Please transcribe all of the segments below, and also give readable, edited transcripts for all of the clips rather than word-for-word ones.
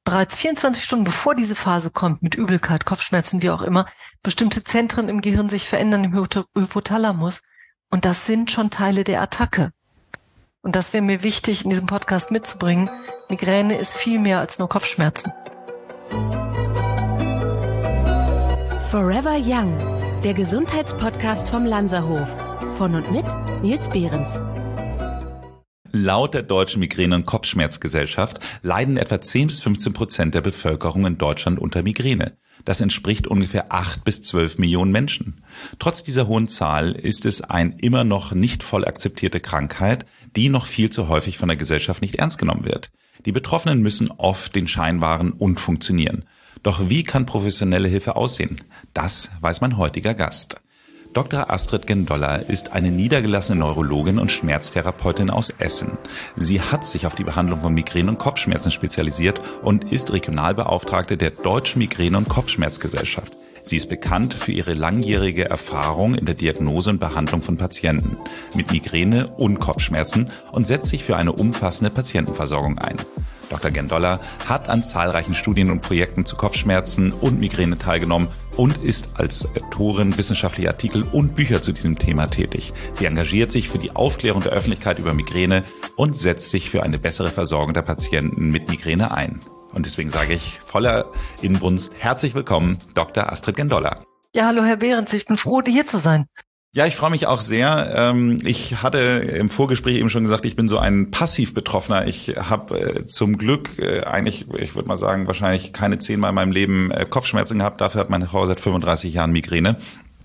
bereits 24 Stunden bevor diese Phase kommt, mit Übelkeit, Kopfschmerzen, wie auch immer, bestimmte Zentren im Gehirn sich verändern, im Hypothalamus. Und das sind schon Teile der Attacke. Und das wäre mir wichtig, in diesem Podcast mitzubringen. Migräne ist viel mehr als nur Kopfschmerzen. Forever Young, der Gesundheitspodcast vom Lanzerhof. Von und mit Nils Behrens. Laut der Deutschen Migräne- und Kopfschmerzgesellschaft leiden etwa 10-15% der Bevölkerung in Deutschland unter Migräne. Das entspricht ungefähr 8 bis 12 Millionen Menschen. Trotz dieser hohen Zahl ist es eine immer noch nicht voll akzeptierte Krankheit, die noch viel zu häufig von der Gesellschaft nicht ernst genommen wird. Die Betroffenen müssen oft den Schein wahren und funktionieren. Doch wie kann professionelle Hilfe aussehen? Das weiß mein heutiger Gast. Dr. Astrid Gendoller ist eine niedergelassene Neurologin und Schmerztherapeutin aus Essen. Sie hat sich auf die Behandlung von Migräne und Kopfschmerzen spezialisiert und ist Regionalbeauftragte der Deutschen Migräne- und Kopfschmerzgesellschaft. Sie ist bekannt für ihre langjährige Erfahrung in der Diagnose und Behandlung von Patienten mit Migräne und Kopfschmerzen und setzt sich für eine umfassende Patientenversorgung ein. Dr. Gendoller hat an zahlreichen Studien und Projekten zu Kopfschmerzen und Migräne teilgenommen und ist als Autorin wissenschaftlicher Artikel und Bücher zu diesem Thema tätig. Sie engagiert sich für die Aufklärung der Öffentlichkeit über Migräne und setzt sich für eine bessere Versorgung der Patienten mit Migräne ein. Und deswegen sage ich voller Inbrunst herzlich willkommen, Dr. Astrid Gendoller. Ja, hallo Herr Behrens, ich bin froh, hier zu sein. Ja, ich freue mich auch sehr. Ich hatte im Vorgespräch eben schon gesagt, ich bin so ein Passivbetroffener. Ich habe zum Glück eigentlich, ich würde mal sagen, wahrscheinlich keine 10-mal in meinem Leben Kopfschmerzen gehabt. Dafür hat meine Frau seit 35 Jahren Migräne.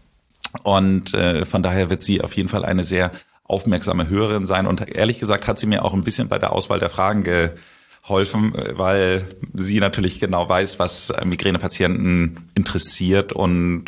Und von daher wird sie auf jeden Fall eine sehr aufmerksame Hörerin sein. Und ehrlich gesagt hat sie mir auch ein bisschen bei der Auswahl der Fragen geholfen, weil sie natürlich genau weiß, was Migränepatienten interessiert und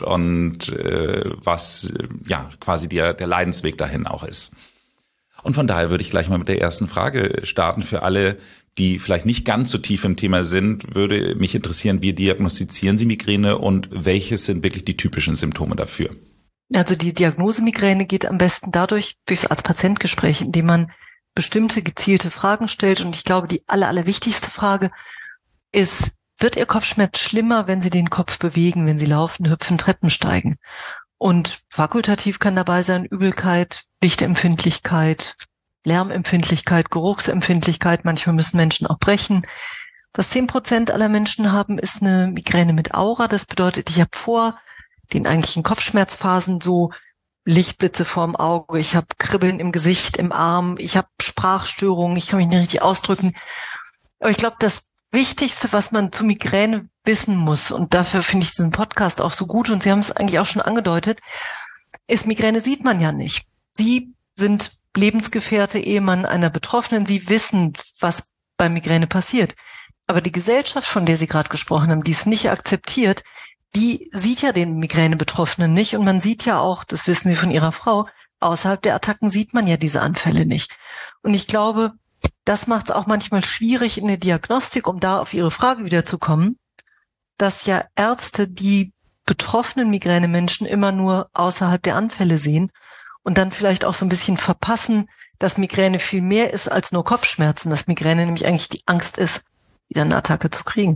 was ja quasi der Leidensweg dahin auch ist. Und von daher würde ich gleich mal mit der ersten Frage starten. Für alle, die vielleicht nicht ganz so tief im Thema sind, würde mich interessieren, wie diagnostizieren Sie Migräne und welches sind wirklich die typischen Symptome dafür? Also die Diagnose Migräne geht am besten durchs Arzt-Patient-Gespräch, indem man bestimmte gezielte Fragen stellt. Und ich glaube, die allerwichtigste Frage ist, wird Ihr Kopfschmerz schlimmer, wenn Sie den Kopf bewegen, wenn Sie laufen, hüpfen, Treppen steigen? Und fakultativ kann dabei sein Übelkeit, Lichtempfindlichkeit, Lärmempfindlichkeit, Geruchsempfindlichkeit. Manchmal müssen Menschen auch brechen. Was 10% aller Menschen haben, ist eine Migräne mit Aura. Das bedeutet, ich habe vor den eigentlichen Kopfschmerzphasen so Lichtblitze vorm Auge, ich habe Kribbeln im Gesicht, im Arm, ich habe Sprachstörungen, ich kann mich nicht richtig ausdrücken. Aber ich glaube, das Wichtigste, was man zu Migräne wissen muss, und dafür finde ich diesen Podcast auch so gut, und Sie haben es eigentlich auch schon angedeutet, ist, Migräne sieht man ja nicht. Sie sind Lebensgefährte, Ehemann einer Betroffenen, Sie wissen, was bei Migräne passiert. Aber die Gesellschaft, von der Sie gerade gesprochen haben, die es nicht akzeptiert, die sieht ja den Migräne-Betroffenen nicht, und man sieht ja auch, das wissen Sie von Ihrer Frau, außerhalb der Attacken sieht man ja diese Anfälle nicht. Und ich glaube, das macht es auch manchmal schwierig in der Diagnostik, um da auf Ihre Frage wiederzukommen, dass ja Ärzte die betroffenen Migränemenschen immer nur außerhalb der Anfälle sehen und dann vielleicht auch so ein bisschen verpassen, dass Migräne viel mehr ist als nur Kopfschmerzen, dass Migräne nämlich eigentlich die Angst ist, wieder eine Attacke zu kriegen.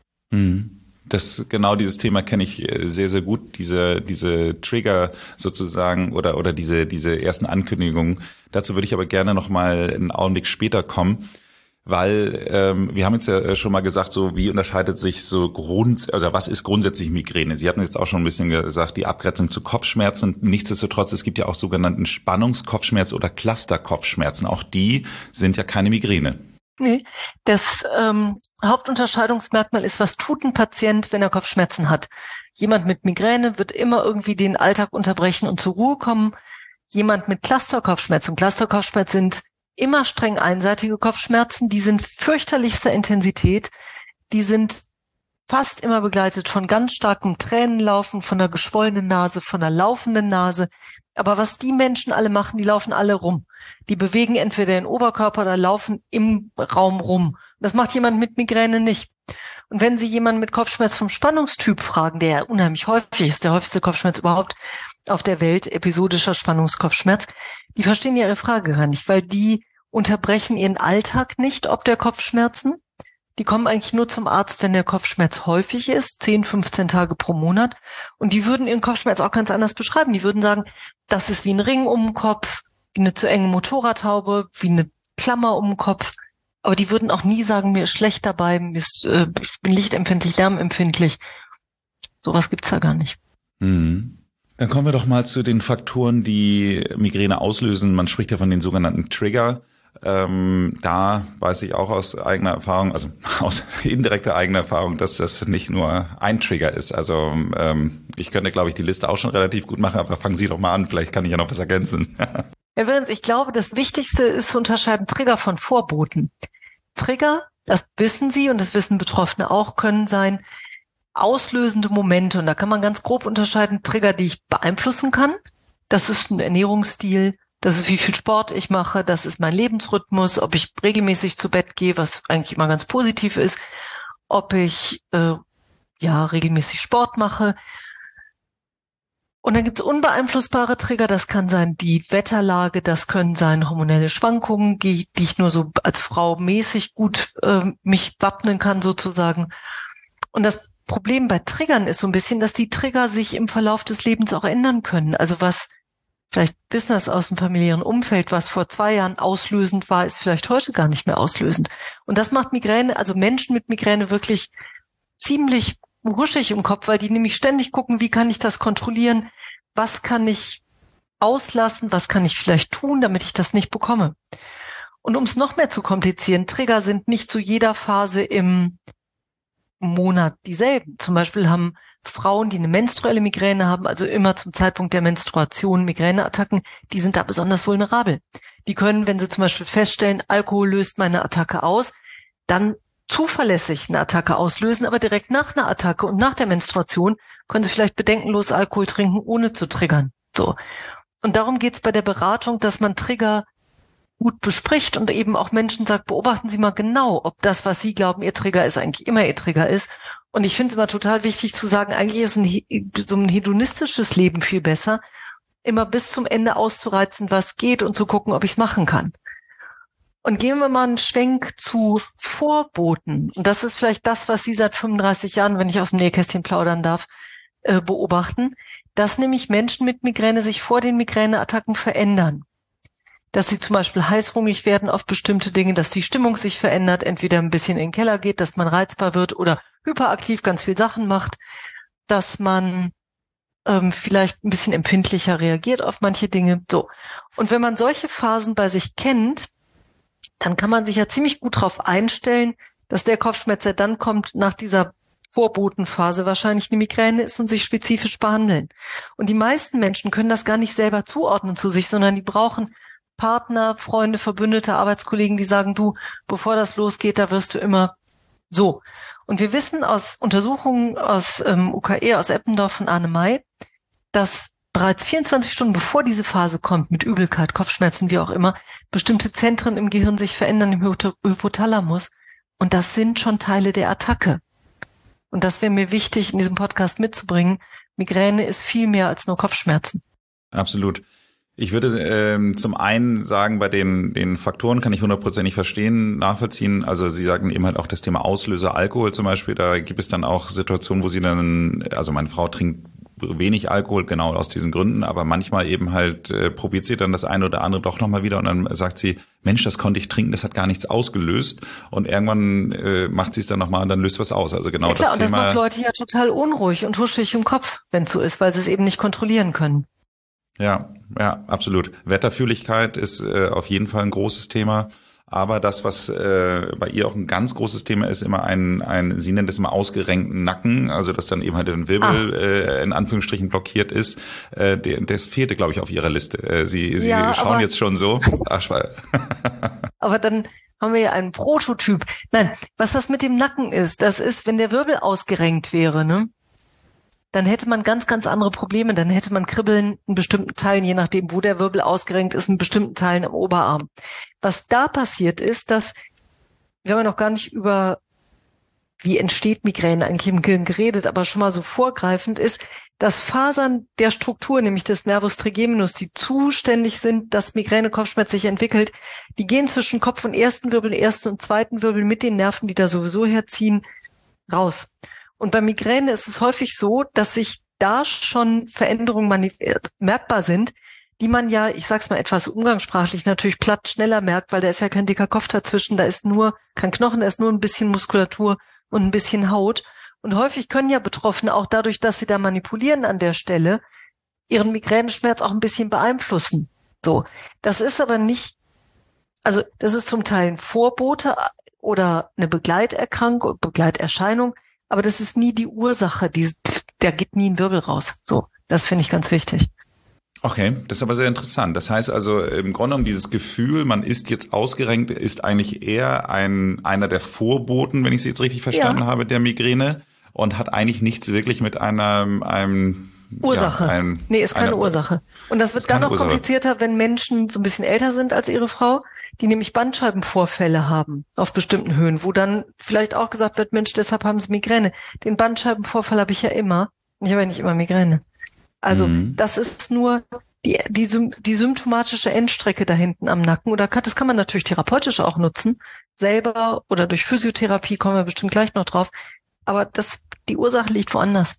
Genau dieses Thema kenne ich sehr, sehr gut, diese Trigger sozusagen oder diese ersten Ankündigungen. Dazu würde ich aber gerne noch mal einen Augenblick später kommen, weil wir haben jetzt ja schon mal gesagt, so wie unterscheidet sich was ist grundsätzlich Migräne? Sie hatten jetzt auch schon ein bisschen gesagt, die Abgrenzung zu Kopfschmerzen. Nichtsdestotrotz, es gibt ja auch sogenannten Spannungskopfschmerz oder Clusterkopfschmerzen. Auch die sind ja keine Migräne. Nee, das Hauptunterscheidungsmerkmal ist, was tut ein Patient, wenn er Kopfschmerzen hat? Jemand mit Migräne wird immer irgendwie den Alltag unterbrechen und zur Ruhe kommen. Jemand mit Clusterkopfschmerz, und Clusterkopfschmerz sind immer streng einseitige Kopfschmerzen, die sind fürchterlichster Intensität, die sind fast immer begleitet von ganz starkem Tränenlaufen, von einer geschwollenen Nase, von einer laufenden Nase. Aber was die Menschen alle machen, die laufen alle rum. Die bewegen entweder den Oberkörper oder laufen im Raum rum. Das macht jemand mit Migräne nicht. Und wenn Sie jemanden mit Kopfschmerz vom Spannungstyp fragen, der ja unheimlich häufig ist, der häufigste Kopfschmerz überhaupt auf der Welt, episodischer Spannungskopfschmerz, die verstehen Ihre Frage gar nicht, weil die unterbrechen ihren Alltag nicht ob der Kopfschmerzen. Die kommen eigentlich nur zum Arzt, wenn der Kopfschmerz häufig ist, 10, 15 Tage pro Monat. Und die würden ihren Kopfschmerz auch ganz anders beschreiben. Die würden sagen, das ist wie ein Ring um den Kopf, wie eine zu enge Motorradhaube, wie eine Klammer um den Kopf. Aber die würden auch nie sagen, mir ist schlecht dabei, ich bin lichtempfindlich, lärmempfindlich. Sowas gibt's da gar nicht. Mhm. Dann kommen wir doch mal zu den Faktoren, die Migräne auslösen. Man spricht ja von den sogenannten Trigger. Da weiß ich auch aus eigener Erfahrung, also aus indirekter eigener Erfahrung, dass das nicht nur ein Trigger ist. Also ich könnte, glaube ich, die Liste auch schon relativ gut machen, aber fangen Sie doch mal an, vielleicht kann ich ja noch was ergänzen. Herr Wilms, ich glaube, das Wichtigste ist zu unterscheiden Trigger von Vorboten. Trigger, das wissen Sie und das wissen Betroffene auch, können sein auslösende Momente. Und da kann man ganz grob unterscheiden, Trigger, die ich beeinflussen kann. Das ist ein Ernährungsstil, das ist wie viel Sport ich mache, das ist mein Lebensrhythmus, ob ich regelmäßig zu Bett gehe, was eigentlich immer ganz positiv ist, ob ich regelmäßig Sport mache. Und dann gibt es unbeeinflussbare Trigger, das kann sein die Wetterlage, das können sein hormonelle Schwankungen, die ich nur so als Frau mäßig gut mich wappnen kann sozusagen. Und das Problem bei Triggern ist so ein bisschen, dass die Trigger sich im Verlauf des Lebens auch ändern können. Also was, vielleicht wissen das aus dem familiären Umfeld, was vor 2 Jahren auslösend war, ist vielleicht heute gar nicht mehr auslösend. Und das macht Migräne, also Menschen mit Migräne wirklich ziemlich huschig im Kopf, weil die nämlich ständig gucken, wie kann ich das kontrollieren, was kann ich auslassen, was kann ich vielleicht tun, damit ich das nicht bekomme. Und um es noch mehr zu komplizieren, Trigger sind nicht zu jeder Phase im Monat dieselben. Zum Beispiel haben Frauen, die eine menstruelle Migräne haben, also immer zum Zeitpunkt der Menstruation Migräneattacken, die sind da besonders vulnerabel. Die können, wenn sie zum Beispiel feststellen, Alkohol löst meine Attacke aus, dann zuverlässig eine Attacke auslösen, aber direkt nach einer Attacke und nach der Menstruation können sie vielleicht bedenkenlos Alkohol trinken, ohne zu triggern. So. Und darum geht's bei der Beratung, dass man Trigger gut bespricht und eben auch Menschen sagt, beobachten Sie mal genau, ob das, was Sie glauben, Ihr Trigger ist, eigentlich immer Ihr Trigger ist. Und ich finde es immer total wichtig zu sagen, eigentlich ist so ein hedonistisches Leben viel besser, immer bis zum Ende auszureizen, was geht und zu gucken, ob ich es machen kann. Und gehen wir mal einen Schwenk zu Vorboten. Und das ist vielleicht das, was Sie seit 35 Jahren, wenn ich aus dem Nähkästchen plaudern darf, beobachten, dass nämlich Menschen mit Migräne sich vor den Migräneattacken verändern. Dass sie zum Beispiel heißhungrig werden auf bestimmte Dinge, dass die Stimmung sich verändert, entweder ein bisschen in den Keller geht, dass man reizbar wird oder hyperaktiv ganz viel Sachen macht, dass man vielleicht ein bisschen empfindlicher reagiert auf manche Dinge. So. Und wenn man solche Phasen bei sich kennt, dann kann man sich ja ziemlich gut darauf einstellen, dass der Kopfschmerz, der dann kommt, nach dieser Vorbotenphase wahrscheinlich eine Migräne ist und sich spezifisch behandeln. Und die meisten Menschen können das gar nicht selber zuordnen zu sich, sondern die brauchen Partner, Freunde, Verbündete, Arbeitskollegen, die sagen, du, bevor das losgeht, da wirst du immer so. Und wir wissen aus Untersuchungen aus UKE, aus Eppendorf von Arne May, dass bereits 24 Stunden bevor diese Phase kommt, mit Übelkeit, Kopfschmerzen, wie auch immer, bestimmte Zentren im Gehirn sich verändern, im Hypothalamus. Und das sind schon Teile der Attacke. Und das wäre mir wichtig, in diesem Podcast mitzubringen. Migräne ist viel mehr als nur Kopfschmerzen. Absolut. Ich würde zum einen sagen, bei den Faktoren kann ich 100% verstehen, nachvollziehen. Also Sie sagten eben halt auch das Thema Auslöser, Alkohol zum Beispiel. Da gibt es dann auch Situationen, wo sie dann, also meine Frau trinkt wenig Alkohol, genau aus diesen Gründen, aber manchmal eben halt probiert sie dann das eine oder andere doch nochmal wieder und dann sagt sie, Mensch, das konnte ich trinken, das hat gar nichts ausgelöst und irgendwann macht sie es dann nochmal und dann löst was aus. Also genau ja, klar, das Thema. Und das macht Leute ja total unruhig und huschig im Kopf, wenn es so ist, weil sie es eben nicht kontrollieren können. Ja, absolut. Wetterfühligkeit ist auf jeden Fall ein großes Thema. Aber das, was bei ihr auch ein ganz großes Thema ist, immer sie nennt es immer ausgerenkten Nacken, also dass dann eben halt ein Wirbel in Anführungsstrichen blockiert ist. Das fehlte, glaube ich, auf ihrer Liste. Sie schauen jetzt schon so. Aber dann haben wir ja einen Prototyp. Nein, was das mit dem Nacken ist, das ist, wenn der Wirbel ausgerenkt wäre, ne? Dann hätte man ganz, ganz andere Probleme. Dann hätte man Kribbeln in bestimmten Teilen, je nachdem, wo der Wirbel ausgerenkt ist, in bestimmten Teilen am Oberarm. Was da passiert ist, dass, wir haben ja noch gar nicht über wie entsteht Migräne eigentlich im Gehirn geredet, aber schon mal so vorgreifend ist, dass Fasern der Struktur, nämlich des Nervus trigeminus, die zuständig sind, dass Migräne-Kopfschmerz sich entwickelt, die gehen zwischen Kopf und ersten und zweiten Wirbel mit den Nerven, die da sowieso herziehen, raus. Und bei Migräne ist es häufig so, dass sich da schon Veränderungen merkbar sind, die man ja, ich sag's mal etwas umgangssprachlich, natürlich platt schneller merkt, weil da ist ja kein dicker Kopf dazwischen, da ist nur kein Knochen, da ist nur ein bisschen Muskulatur und ein bisschen Haut. Und häufig können ja Betroffene auch dadurch, dass sie da manipulieren an der Stelle, ihren Migräneschmerz auch ein bisschen beeinflussen. So. Das ist aber nicht, also das ist zum Teil ein Vorbote oder eine Begleiterkrankung, Begleiterscheinung, aber das ist nie die Ursache, da geht nie ein Wirbel raus. So. Das finde ich ganz wichtig. Okay, das ist aber sehr interessant. Das heißt also im Grunde genommen dieses Gefühl, man ist jetzt ausgerenkt, ist eigentlich eher einer der Vorboten, wenn ich es jetzt richtig verstanden habe, der Migräne und hat eigentlich nichts wirklich mit einem Ursache. Ja, ist keine Ursache. Und das wird dann noch komplizierter, wenn Menschen so ein bisschen älter sind als ihre Frau, die nämlich Bandscheibenvorfälle haben auf bestimmten Höhen, wo dann vielleicht auch gesagt wird, Mensch, deshalb haben sie Migräne. Den Bandscheibenvorfall habe ich ja immer. Ich habe ja nicht immer Migräne. Also das ist nur die symptomatische Endstrecke da hinten am Nacken. Oder das kann man natürlich therapeutisch auch nutzen, selber oder durch Physiotherapie, kommen wir bestimmt gleich noch drauf. Aber die Ursache liegt woanders.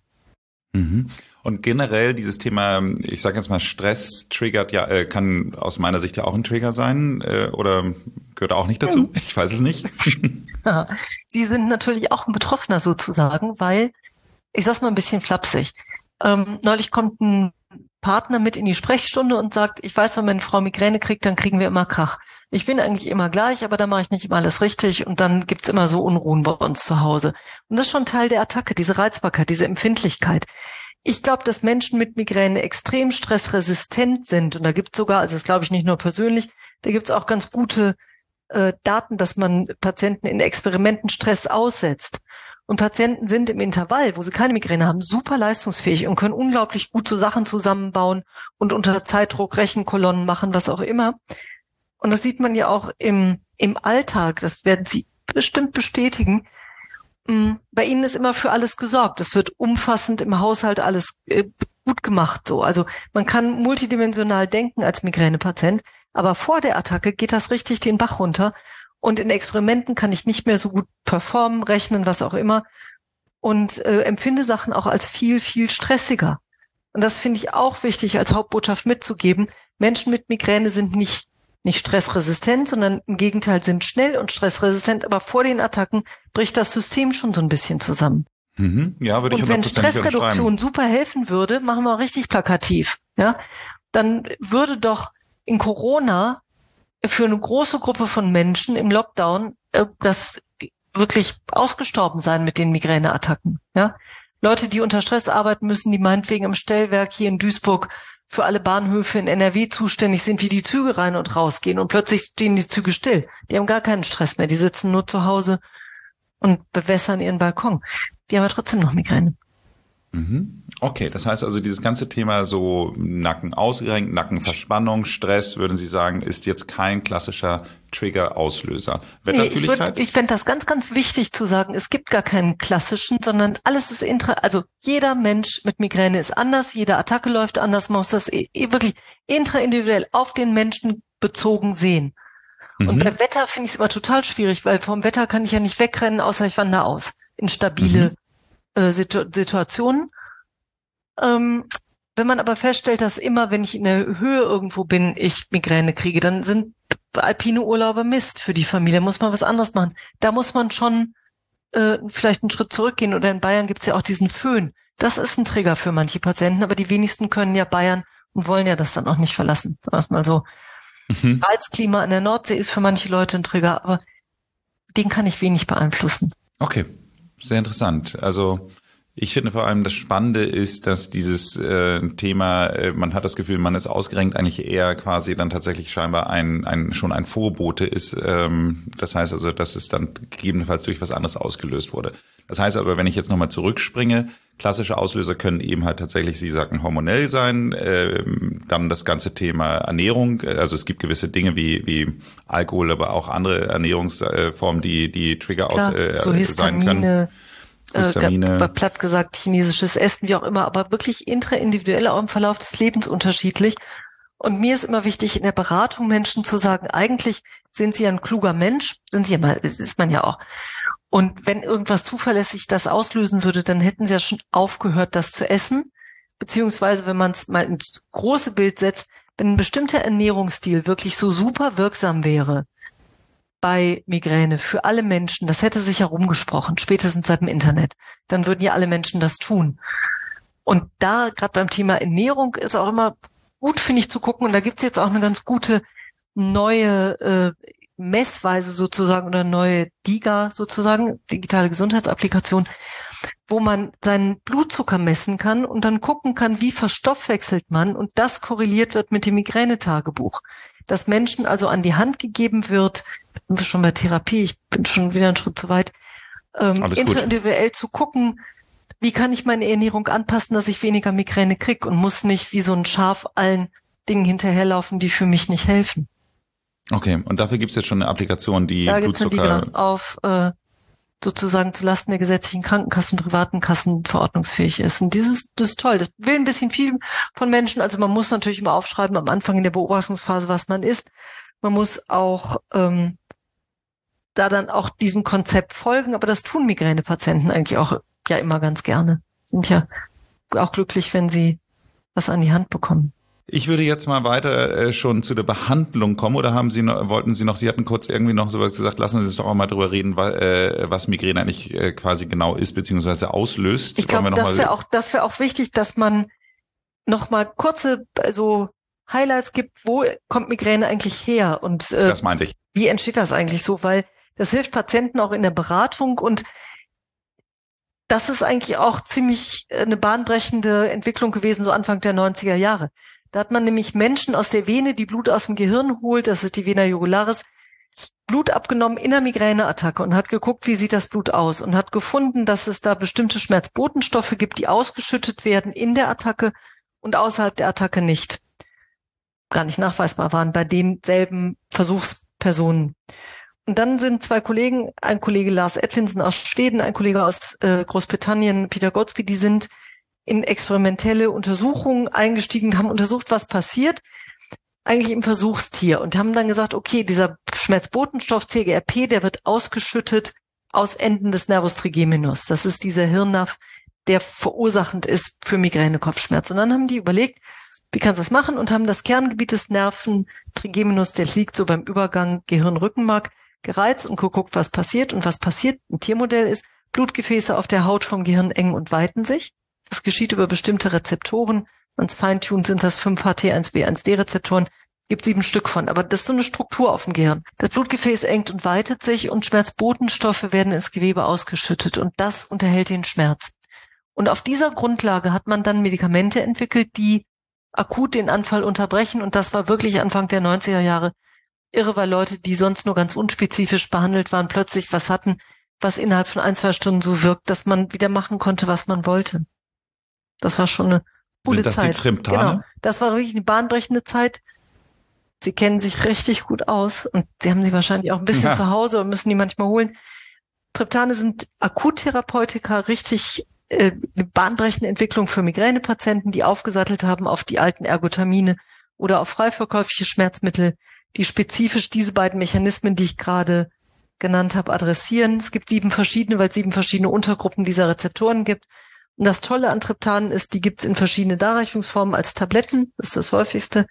Und generell dieses Thema, ich sage jetzt mal, Stress triggert ja, kann aus meiner Sicht ja auch ein Trigger sein oder gehört auch nicht dazu. Ich weiß es nicht. Ja, Sie sind natürlich auch ein Betroffener sozusagen, weil, ich sag's mal ein bisschen flapsig, neulich kommt ein Partner mit in die Sprechstunde und sagt, ich weiß, wenn meine Frau Migräne kriegt, dann kriegen wir immer Krach. Ich bin eigentlich immer gleich, aber da mache ich nicht immer alles richtig und dann gibt's immer so Unruhen bei uns zu Hause. Und das ist schon Teil der Attacke, diese Reizbarkeit, diese Empfindlichkeit. Ich glaube, dass Menschen mit Migräne extrem stressresistent sind und da gibt's sogar, also das glaube ich nicht nur persönlich, da gibt's auch ganz gute Daten, dass man Patienten in Experimenten Stress aussetzt. Und Patienten sind im Intervall, wo sie keine Migräne haben, super leistungsfähig und können unglaublich gut so Sachen zusammenbauen und unter Zeitdruck Rechenkolonnen machen, was auch immer. Und das sieht man ja auch im Alltag, das werden Sie bestimmt bestätigen. Bei Ihnen ist immer für alles gesorgt. Es wird umfassend im Haushalt alles gut gemacht. So, also man kann multidimensional denken als Migränepatient, aber vor der Attacke geht das richtig den Bach runter. Und in Experimenten kann ich nicht mehr so gut performen, rechnen, was auch immer. Und empfinde Sachen auch als viel, viel stressiger. Und das finde ich auch wichtig als Hauptbotschaft mitzugeben. Menschen mit Migräne sind nicht stressresistent, sondern im Gegenteil sind schnell und stressresistent. Aber vor den Attacken bricht das System schon so ein bisschen zusammen. Ja, würde ich 100% Und wenn Stressreduktion super helfen würde, machen wir richtig plakativ, ja, dann würde doch in Corona für eine große Gruppe von Menschen im Lockdown das wirklich ausgestorben sein mit den Migräneattacken. Ja? Leute, die unter Stress arbeiten müssen, die meinetwegen im Stellwerk hier in Duisburg für alle Bahnhöfe in NRW zuständig sind, wie die Züge rein und rausgehen und plötzlich stehen die Züge still. Die haben gar keinen Stress mehr, die sitzen nur zu Hause und bewässern ihren Balkon. Die haben ja trotzdem noch Migräne. Okay, das heißt also, dieses ganze Thema so Nacken ausgerenkt, Nackenverspannung, Stress, würden Sie sagen, ist jetzt kein klassischer Trigger-Auslöser. Wetterfühligkeit? Ich fände das ganz, ganz wichtig zu sagen, es gibt gar keinen klassischen, sondern alles ist also jeder Mensch mit Migräne ist anders, jede Attacke läuft anders, man muss das wirklich intraindividuell auf den Menschen bezogen sehen. Und bei Wetter finde ich es immer total schwierig, weil vom Wetter kann ich ja nicht wegrennen, außer ich wandere aus in stabile Situationen. Wenn man aber feststellt, dass immer, wenn ich in der Höhe irgendwo bin, ich Migräne kriege, dann sind alpine Urlaube Mist für die Familie. Muss man was anderes machen. Da muss man schon vielleicht einen Schritt zurückgehen. Oder in Bayern gibt's ja auch diesen Föhn. Das ist ein Trigger für manche Patienten, aber die wenigsten können ja Bayern und wollen ja das dann auch nicht verlassen. Sagen wir es mal so. Reizklima an der Nordsee ist für manche Leute ein Trigger, aber den kann ich wenig beeinflussen. Okay. Sehr interessant. Also ich finde vor allem das Spannende ist, dass dieses Thema, man hat das Gefühl, man ist ausgerenkt, eigentlich eher quasi dann tatsächlich scheinbar schon ein Vorbote ist. Das heißt also, dass es dann gegebenenfalls durch was anderes ausgelöst wurde. Das heißt aber, wenn ich jetzt nochmal zurückspringe, klassische Auslöser können eben halt tatsächlich, Sie sagten, hormonell sein, dann das ganze Thema Ernährung, also es gibt gewisse Dinge wie Alkohol, aber auch andere Ernährungsformen, die Trigger so sein können. Histamine, platt gesagt chinesisches Essen, wie auch immer, aber wirklich intraindividuell auch im Verlauf des Lebens unterschiedlich. Und mir ist immer wichtig, in der Beratung Menschen zu sagen, eigentlich sind sie ein kluger Mensch, sind sie ja mal, das ist man ja auch. Und wenn irgendwas zuverlässig das auslösen würde, dann hätten sie ja schon aufgehört, das zu essen. Beziehungsweise, wenn man es mal ins große Bild setzt, wenn ein bestimmter Ernährungsstil wirklich so super wirksam wäre bei Migräne für alle Menschen, das hätte sich herumgesprochen, spätestens seit dem Internet, dann würden ja alle Menschen das tun. Und da, gerade beim Thema Ernährung, ist auch immer gut, finde ich, zu gucken. Und da gibt's jetzt auch eine ganz gute neue Messweise sozusagen oder neue DIGA sozusagen, digitale Gesundheitsapplikation, wo man seinen Blutzucker messen kann und dann gucken kann, wie verstoffwechselt man, und das korreliert wird mit dem Migränetagebuch. Dass Menschen also an die Hand gegeben wird, sind wir schon bei Therapie, ich bin schon wieder einen Schritt zu weit, individuell zu gucken, wie kann ich meine Ernährung anpassen, dass ich weniger Migräne kriege und muss nicht wie so ein Schaf allen Dingen hinterherlaufen, die für mich nicht helfen. Okay, und dafür gibt's jetzt schon eine Applikation, die da Blutzucker auf sozusagen zulasten der gesetzlichen Krankenkassen, privaten Kassen verordnungsfähig ist. Und das ist toll. Das will ein bisschen viel von Menschen. Also man muss natürlich immer aufschreiben am Anfang in der Beobachtungsphase, was man isst. Man muss auch da dann auch diesem Konzept folgen. Aber das tun Migränepatienten eigentlich auch ja immer ganz gerne. Sind ja auch glücklich, wenn sie was an die Hand bekommen. Ich würde jetzt mal weiter schon zu der Behandlung kommen, oder wollten Sie noch, Sie hatten kurz irgendwie noch so was gesagt, lassen Sie uns doch auch mal drüber reden, was Migräne eigentlich quasi genau ist, beziehungsweise auslöst. Ich glaube, das wäre auch wichtig, dass man noch mal kurze Highlights gibt, wo kommt Migräne eigentlich her und das meinte ich. Wie entsteht das eigentlich so, weil das hilft Patienten auch in der Beratung, und das ist eigentlich auch ziemlich eine bahnbrechende Entwicklung gewesen, so Anfang der 90er Jahre. Da hat man nämlich Menschen aus der Vene, die Blut aus dem Gehirn holt, das ist die Vena jugularis, Blut abgenommen in der Migräneattacke und hat geguckt, wie sieht das Blut aus, und hat gefunden, dass es da bestimmte Schmerzbotenstoffe gibt, die ausgeschüttet werden in der Attacke und außerhalb der Attacke nicht. Gar nicht nachweisbar waren bei denselben Versuchspersonen. Und dann sind zwei Kollegen, ein Kollege Lars Edvinson aus Schweden, ein Kollege aus Großbritannien, Peter Gotsky, die sind in experimentelle Untersuchungen eingestiegen, haben untersucht, was passiert, eigentlich im Versuchstier, und haben dann gesagt, okay, dieser Schmerzbotenstoff CGRP, der wird ausgeschüttet aus Enden des Nervus trigeminus. Das ist dieser Hirnnerv, der verursachend ist für Migräne-Kopfschmerz. Und dann haben die überlegt, wie kannst du das machen, und haben das Kerngebiet des Nerven Trigeminus, der liegt so beim Übergang Gehirn-Rückenmark, gereizt und geguckt, was passiert. Und was passiert im Tiermodell ist, Blutgefäße auf der Haut vom Gehirn engen und weiten sich. Das geschieht über bestimmte Rezeptoren. Wenn's feintuned sind das 5-HT1B1D-Rezeptoren. Gibt 7 Stück von. Aber das ist so eine Struktur auf dem Gehirn. Das Blutgefäß engt und weitet sich und Schmerzbotenstoffe werden ins Gewebe ausgeschüttet. Und das unterhält den Schmerz. Und auf dieser Grundlage hat man dann Medikamente entwickelt, die akut den Anfall unterbrechen. Und das war wirklich Anfang der 90er Jahre irre, weil Leute, die sonst nur ganz unspezifisch behandelt waren, plötzlich was hatten, was innerhalb von 1-2 Stunden so wirkt, dass man wieder machen konnte, was man wollte. Das war schon eine coole Zeit. Sind das die Triptane? Genau. Das war wirklich eine bahnbrechende Zeit. Sie kennen sich richtig gut aus und Sie haben sie wahrscheinlich auch ein bisschen zu Hause und müssen die manchmal holen. Triptane sind Akuttherapeutika, richtig eine bahnbrechende Entwicklung für Migränepatienten, die aufgesattelt haben auf die alten Ergotamine oder auf frei verkäufliche Schmerzmittel, die spezifisch diese beiden Mechanismen, die ich gerade genannt habe, adressieren. Es gibt 7 verschiedene, weil es 7 verschiedene Untergruppen dieser Rezeptoren gibt. Und das Tolle an Triptanen ist, die gibt es in verschiedene Darreichungsformen als Tabletten, das ist das häufigste,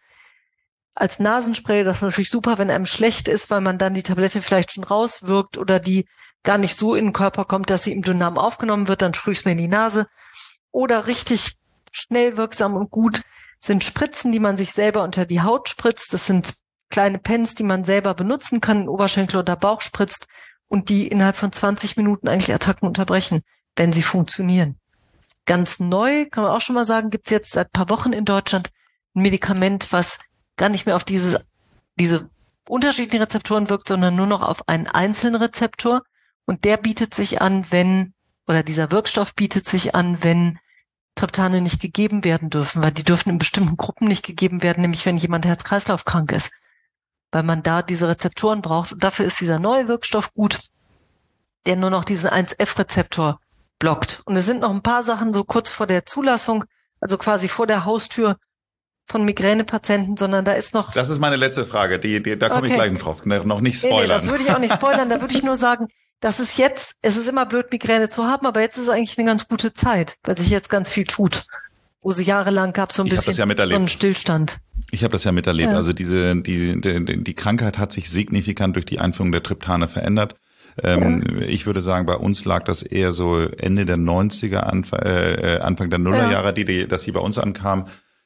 als Nasenspray, das ist natürlich super, wenn einem schlecht ist, weil man dann die Tablette vielleicht schon rauswirkt oder die gar nicht so in den Körper kommt, dass sie im Dünndarm aufgenommen wird, dann sprühe ich es mir in die Nase. Oder richtig schnell wirksam und gut sind Spritzen, die man sich selber unter die Haut spritzt. Das sind kleine Pens, die man selber benutzen kann, in Oberschenkel oder Bauch spritzt und die innerhalb von 20 Minuten eigentlich Attacken unterbrechen, wenn sie funktionieren. Ganz neu, kann man auch schon mal sagen, gibt's jetzt seit ein paar Wochen in Deutschland ein Medikament, was gar nicht mehr auf diese unterschiedlichen Rezeptoren wirkt, sondern nur noch auf einen einzelnen Rezeptor. Und der bietet sich an, wenn oder dieser Wirkstoff bietet sich an, wenn Triptane nicht gegeben werden dürfen, weil die dürfen in bestimmten Gruppen nicht gegeben werden, nämlich wenn jemand Herz-Kreislauf-krank ist, weil man da diese Rezeptoren braucht. Und dafür ist dieser neue Wirkstoff gut, der nur noch diesen 1F-Rezeptor blockt. Und es sind noch ein paar Sachen so kurz vor der Zulassung, also quasi vor der Haustür von Migränepatienten, sondern da ist noch... Das ist meine letzte Frage, da komme ich gleich drauf, noch nicht spoilern. Nee, das würde ich auch nicht spoilern, da würde ich nur sagen, das ist jetzt, es ist immer blöd, Migräne zu haben, aber jetzt ist eigentlich eine ganz gute Zeit, weil sich jetzt ganz viel tut. Wo sie jahrelang gab so ein bisschen so einen Stillstand. Ich habe das ja miterlebt. Ja. Also die Krankheit hat sich signifikant durch die Einführung der Triptane verändert. Ich würde sagen, bei uns lag das eher so Ende der 90er, Anfang der Nullerjahre, dass sie bei uns ankam.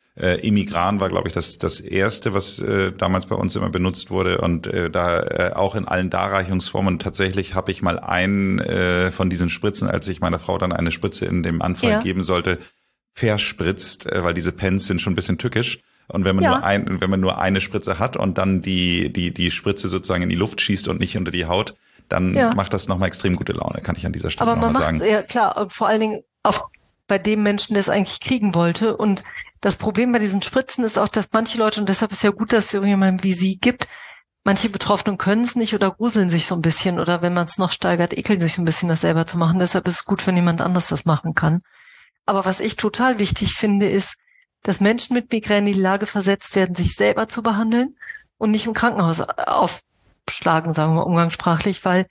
Imigran war, glaube ich, das erste, was damals bei uns immer benutzt wurde und da auch in allen Darreichungsformen. Tatsächlich habe ich mal einen von diesen Spritzen, als ich meiner Frau dann eine Spritze in dem Anfall geben sollte, verspritzt, weil diese Pens sind schon ein bisschen tückisch. Und wenn man nur eine Spritze hat und dann die Spritze sozusagen in die Luft schießt und nicht unter die Haut, dann macht das nochmal extrem gute Laune, kann ich an dieser Stelle nochmal sagen. Aber man macht es ja klar, vor allen Dingen bei dem Menschen, der es eigentlich kriegen wollte. Und das Problem bei diesen Spritzen ist auch, dass manche Leute, und deshalb ist ja gut, dass es irgendjemanden wie Sie gibt, manche Betroffenen können es nicht oder gruseln sich so ein bisschen oder wenn man es noch steigert, ekeln sich so ein bisschen, das selber zu machen. Deshalb ist es gut, wenn jemand anderes das machen kann. Aber was ich total wichtig finde, ist, dass Menschen mit Migräne in die Lage versetzt werden, sich selber zu behandeln und nicht im Krankenhaus aufschlagen, sagen wir umgangssprachlich, weil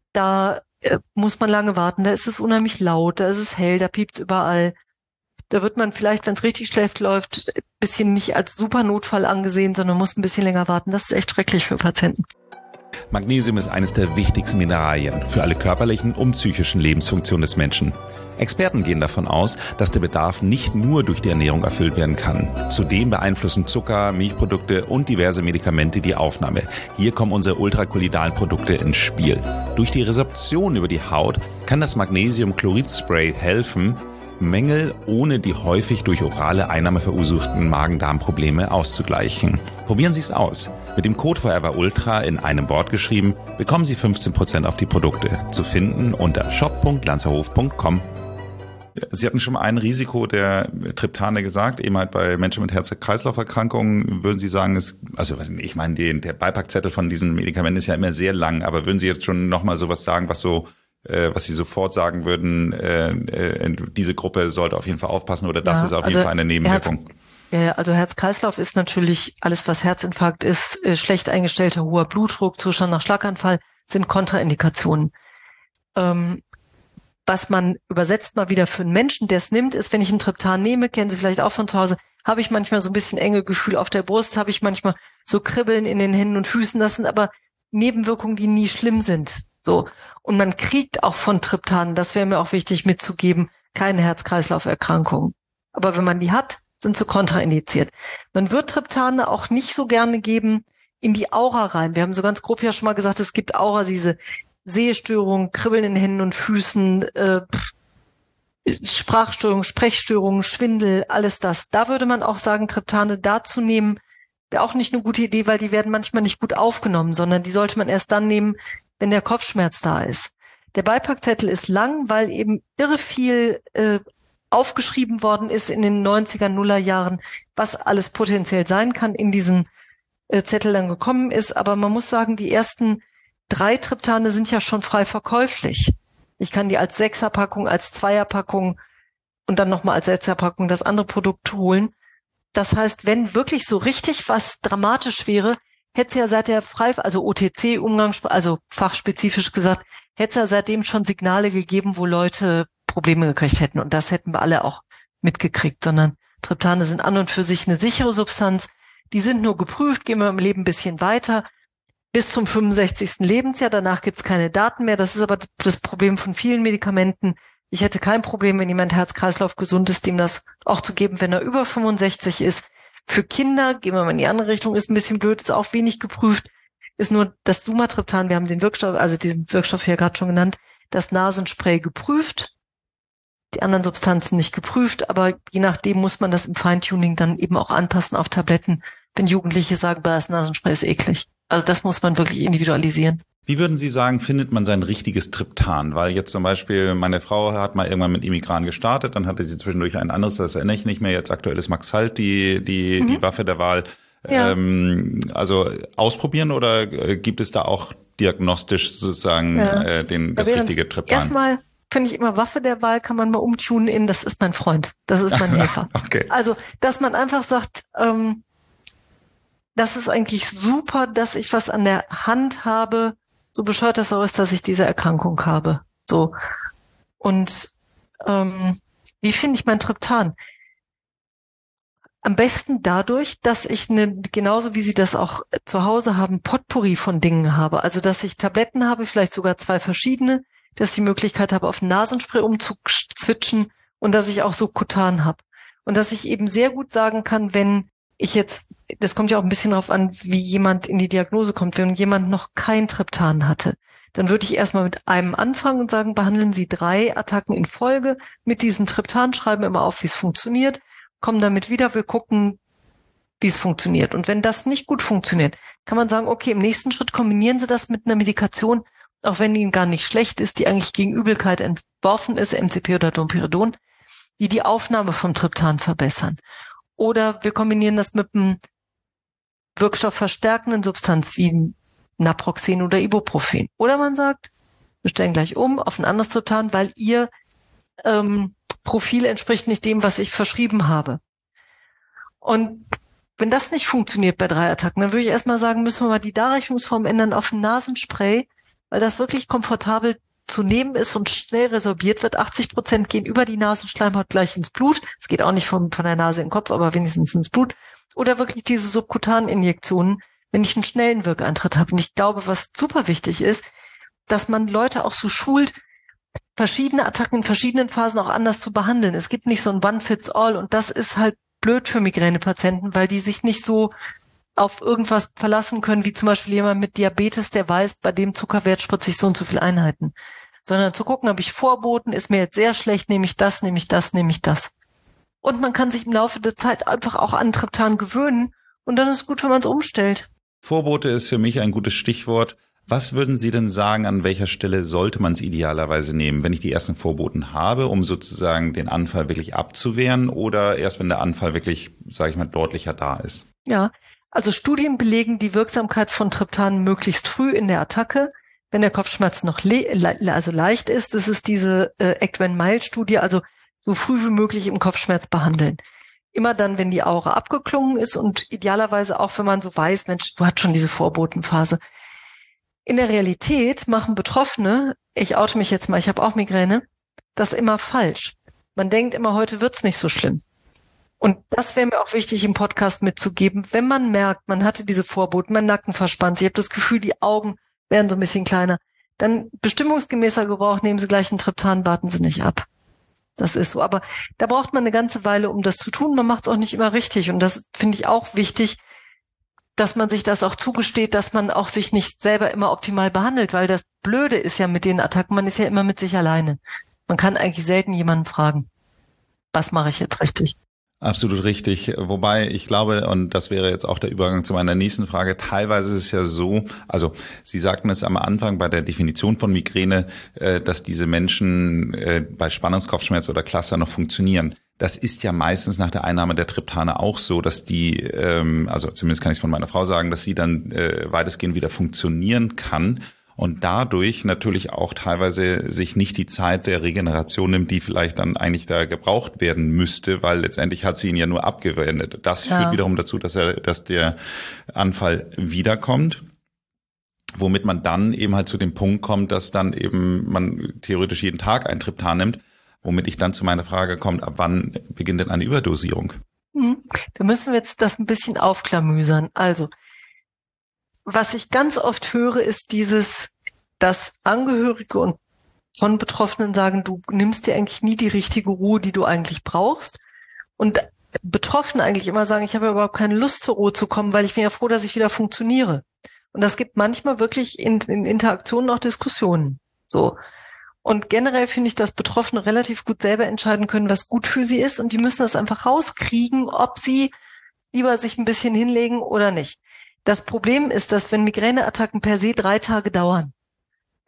da muss man lange warten, da ist es unheimlich laut, da ist es hell, da piept's überall. Da wird man vielleicht, wenn es richtig schlecht läuft, ein bisschen nicht als super Notfall angesehen, sondern muss ein bisschen länger warten. Das ist echt schrecklich für Patienten. Magnesium ist eines der wichtigsten Mineralien für alle körperlichen und psychischen Lebensfunktionen des Menschen. Experten gehen davon aus, dass der Bedarf nicht nur durch die Ernährung erfüllt werden kann. Zudem beeinflussen Zucker, Milchprodukte und diverse Medikamente die Aufnahme. Hier kommen unsere Ultrakolloidalprodukte ins Spiel. Durch die Resorption über die Haut kann das Magnesiumchlorid-Spray helfen, Mängel ohne die häufig durch orale Einnahme verursachten Magen-Darm-Probleme auszugleichen. Probieren Sie es aus. Mit dem Code FOREVERULTRA in einem Wort geschrieben, bekommen Sie 15% auf die Produkte. Zu finden unter shop.lanzerhof.com. Sie hatten schon mal ein Risiko der Triptane gesagt, eben halt bei Menschen mit Herz-Kreislauf-Erkrankungen. Würden Sie sagen, ich meine, der Beipackzettel von diesen Medikamenten ist ja immer sehr lang, aber würden Sie jetzt schon nochmal sowas sagen, was Sie sofort sagen würden, diese Gruppe sollte auf jeden Fall aufpassen oder das ist auf jeden Fall eine Nebenwirkung? Also Herz-Kreislauf ist natürlich alles, was Herzinfarkt ist, schlecht eingestellter hoher Blutdruck, Zustand nach Schlaganfall, sind Kontraindikationen. Was man übersetzt mal wieder für einen Menschen, der es nimmt, ist, wenn ich einen Triptan nehme, kennen Sie vielleicht auch von zu Hause, habe ich manchmal so ein bisschen enge Gefühl auf der Brust, habe ich manchmal so Kribbeln in den Händen und Füßen. Das sind aber Nebenwirkungen, die nie schlimm sind. So. Und man kriegt auch von Triptanen, das wäre mir auch wichtig mitzugeben, keine Herz-Kreislauf-Erkrankungen. Aber wenn man die hat, sind sie kontraindiziert. Man wird Triptane auch nicht so gerne geben in die Aura rein. Wir haben so ganz grob ja schon mal gesagt, es gibt Aura, diese Sehstörungen, Kribbeln in Händen und Füßen, Sprachstörungen, Sprechstörungen, Schwindel, alles das. Da würde man auch sagen, Triptane dazu nehmen, wäre auch nicht eine gute Idee, weil die werden manchmal nicht gut aufgenommen, sondern die sollte man erst dann nehmen, wenn der Kopfschmerz da ist. Der Beipackzettel ist lang, weil eben irre viel aufgeschrieben worden ist in den 90er, Nullerjahren, was alles potenziell sein kann, in diesen Zettel dann gekommen ist. Aber man muss sagen, die ersten 3 Triptane sind ja schon frei verkäuflich. Ich kann die als 6er-Packung, als 2er-Packung und dann nochmal als 6er-Packung das andere Produkt holen. Das heißt, wenn wirklich so richtig was dramatisch wäre, hätte es ja seit der also OTC, also fachspezifisch gesagt, hätte es ja seitdem schon Signale gegeben, wo Leute Probleme gekriegt hätten. Und das hätten wir alle auch mitgekriegt, sondern Triptane sind an und für sich eine sichere Substanz. Die sind nur geprüft, gehen wir im Leben ein bisschen weiter. Bis zum 65. Lebensjahr, danach gibt's keine Daten mehr. Das ist aber das Problem von vielen Medikamenten. Ich hätte kein Problem, wenn jemand Herz-Kreislauf gesund ist, dem das auch zu geben, wenn er über 65 ist. Für Kinder, gehen wir mal in die andere Richtung, ist ein bisschen blöd, ist auch wenig geprüft, ist nur das Sumatriptan, wir haben den Wirkstoff, also diesen Wirkstoff hier gerade schon genannt, das Nasenspray geprüft, die anderen Substanzen nicht geprüft, aber je nachdem muss man das im Feintuning dann eben auch anpassen auf Tabletten, wenn Jugendliche sagen, das Nasenspray ist eklig. Also das muss man wirklich individualisieren. Wie würden Sie sagen, findet man sein richtiges Triptan? Weil jetzt zum Beispiel meine Frau hat mal irgendwann mit Imigran gestartet, dann hatte sie zwischendurch ein anderes, das erinnere ich nicht mehr. Jetzt aktuell ist Maxalt die Waffe der Wahl. Ja. Also ausprobieren oder gibt es da auch diagnostisch sozusagen das richtige Triptan? Erstmal finde ich immer, Waffe der Wahl kann man mal umtunen in, das ist mein Freund, das ist mein Helfer. Okay. Also, dass man einfach sagt, das ist eigentlich super, dass ich was an der Hand habe, so bescheuert das auch ist, dass ich diese Erkrankung habe. So. Und wie finde ich mein Triptan? Am besten dadurch, dass ich genauso wie Sie das auch zu Hause haben, Potpourri von Dingen habe. Also, dass ich Tabletten habe, vielleicht sogar 2 verschiedene, dass ich die Möglichkeit habe, auf ein Nasenspray umzuswitchen und dass ich auch subkutan habe. Und dass ich eben sehr gut sagen kann, wenn ich jetzt, das kommt ja auch ein bisschen darauf an, wie jemand in die Diagnose kommt, wenn jemand noch kein Triptan hatte, dann würde ich erstmal mit einem anfangen und sagen, behandeln Sie 3 Attacken in Folge mit diesem Triptan, schreiben immer auf, wie es funktioniert, kommen damit wieder, wir gucken, wie es funktioniert. Und wenn das nicht gut funktioniert, kann man sagen, okay, im nächsten Schritt kombinieren Sie das mit einer Medikation, auch wenn die gar nicht schlecht ist, die eigentlich gegen Übelkeit entworfen ist, MCP oder Domperidon, die Aufnahme vom Triptan verbessern. Oder wir kombinieren das mit einem wirkstoffverstärkenden Substanz wie Naproxen oder Ibuprofen. Oder man sagt, wir stellen gleich um auf ein anderes Triptan, weil Ihr Profil entspricht nicht dem, was ich verschrieben habe. Und wenn das nicht funktioniert bei 3 Attacken, dann würde ich erstmal sagen, müssen wir mal die Darreichungsform ändern auf ein Nasenspray, weil das wirklich komfortabel zu nehmen ist und schnell resorbiert wird. 80% gehen über die Nasenschleimhaut gleich ins Blut. Es geht auch nicht von der Nase in den Kopf, aber wenigstens ins Blut. Oder wirklich diese Subkutaninjektionen, wenn ich einen schnellen Wirkeintritt habe. Und ich glaube, was super wichtig ist, dass man Leute auch so schult, verschiedene Attacken in verschiedenen Phasen auch anders zu behandeln. Es gibt nicht so ein One-Fits-All und das ist halt blöd für Migränepatienten, weil die sich nicht so auf irgendwas verlassen können, wie zum Beispiel jemand mit Diabetes, der weiß, bei dem Zuckerwert spritze ich so und so viele Einheiten. Sondern zu gucken, habe ich Vorboten, ist mir jetzt sehr schlecht, nehme ich das. Und man kann sich im Laufe der Zeit einfach auch an Triptan gewöhnen und dann ist es gut, wenn man es umstellt. Vorbote ist für mich ein gutes Stichwort. Was würden Sie denn sagen, an welcher Stelle sollte man es idealerweise nehmen? Wenn ich die ersten Vorboten habe, um sozusagen den Anfall wirklich abzuwehren oder erst wenn der Anfall wirklich, sage ich mal, deutlicher da ist? Ja, also Studien belegen die Wirksamkeit von Triptan möglichst früh in der Attacke, wenn der Kopfschmerz noch leicht ist. Das ist diese Actwen-Mile-Studie, also so früh wie möglich im Kopfschmerz behandeln. Immer dann, wenn die Aura abgeklungen ist und idealerweise auch, wenn man so weiß, Mensch, du hast schon diese Vorbotenphase. In der Realität machen Betroffene, ich oute mich jetzt mal, ich habe auch Migräne, das immer falsch. Man denkt immer, heute wird's nicht so schlimm. Und das wäre mir auch wichtig im Podcast mitzugeben, wenn man merkt, man hatte diese Vorboten, mein Nacken verspannt, ich habe das Gefühl, die Augen werden so ein bisschen kleiner, dann bestimmungsgemäßer Gebrauch, nehmen Sie gleich einen Triptan, warten Sie nicht ab. Das ist so. Aber da braucht man eine ganze Weile, um das zu tun. Man macht es auch nicht immer richtig. Und das finde ich auch wichtig, dass man sich das auch zugesteht, dass man auch sich nicht selber immer optimal behandelt, weil das Blöde ist ja mit den Attacken, man ist ja immer mit sich alleine. Man kann eigentlich selten jemanden fragen, was mache ich jetzt richtig? Absolut richtig. Wobei ich glaube, und das wäre jetzt auch der Übergang zu meiner nächsten Frage, teilweise ist es ja so, also Sie sagten es am Anfang bei der Definition von Migräne, dass diese Menschen bei Spannungskopfschmerz oder Cluster noch funktionieren. Das ist ja meistens nach der Einnahme der Triptane auch so, dass die, also zumindest kann ich es von meiner Frau sagen, dass sie dann weitestgehend wieder funktionieren kann. Und dadurch natürlich auch teilweise sich nicht die Zeit der Regeneration nimmt, die vielleicht dann eigentlich da gebraucht werden müsste, weil letztendlich hat sie ihn ja nur abgewendet. Das führt wiederum dazu, dass der Anfall wiederkommt, womit man dann eben halt zu dem Punkt kommt, dass dann eben man theoretisch jeden Tag ein Triptan nimmt, womit ich dann zu meiner Frage komme, ab wann beginnt denn eine Überdosierung? Da müssen wir jetzt das ein bisschen aufklamüsern. Also, was ich ganz oft höre, ist dass Angehörige und von Betroffenen sagen, du nimmst dir eigentlich nie die richtige Ruhe, die du eigentlich brauchst. Und Betroffene eigentlich immer sagen, ich habe ja überhaupt keine Lust zur Ruhe zu kommen, weil ich bin ja froh, dass ich wieder funktioniere. Und das gibt manchmal wirklich in Interaktionen auch Diskussionen. So. Und generell finde ich, dass Betroffene relativ gut selber entscheiden können, was gut für sie ist. Und die müssen das einfach rauskriegen, ob sie lieber sich ein bisschen hinlegen oder nicht. Das Problem ist, dass wenn Migräneattacken per se 3 Tage dauern,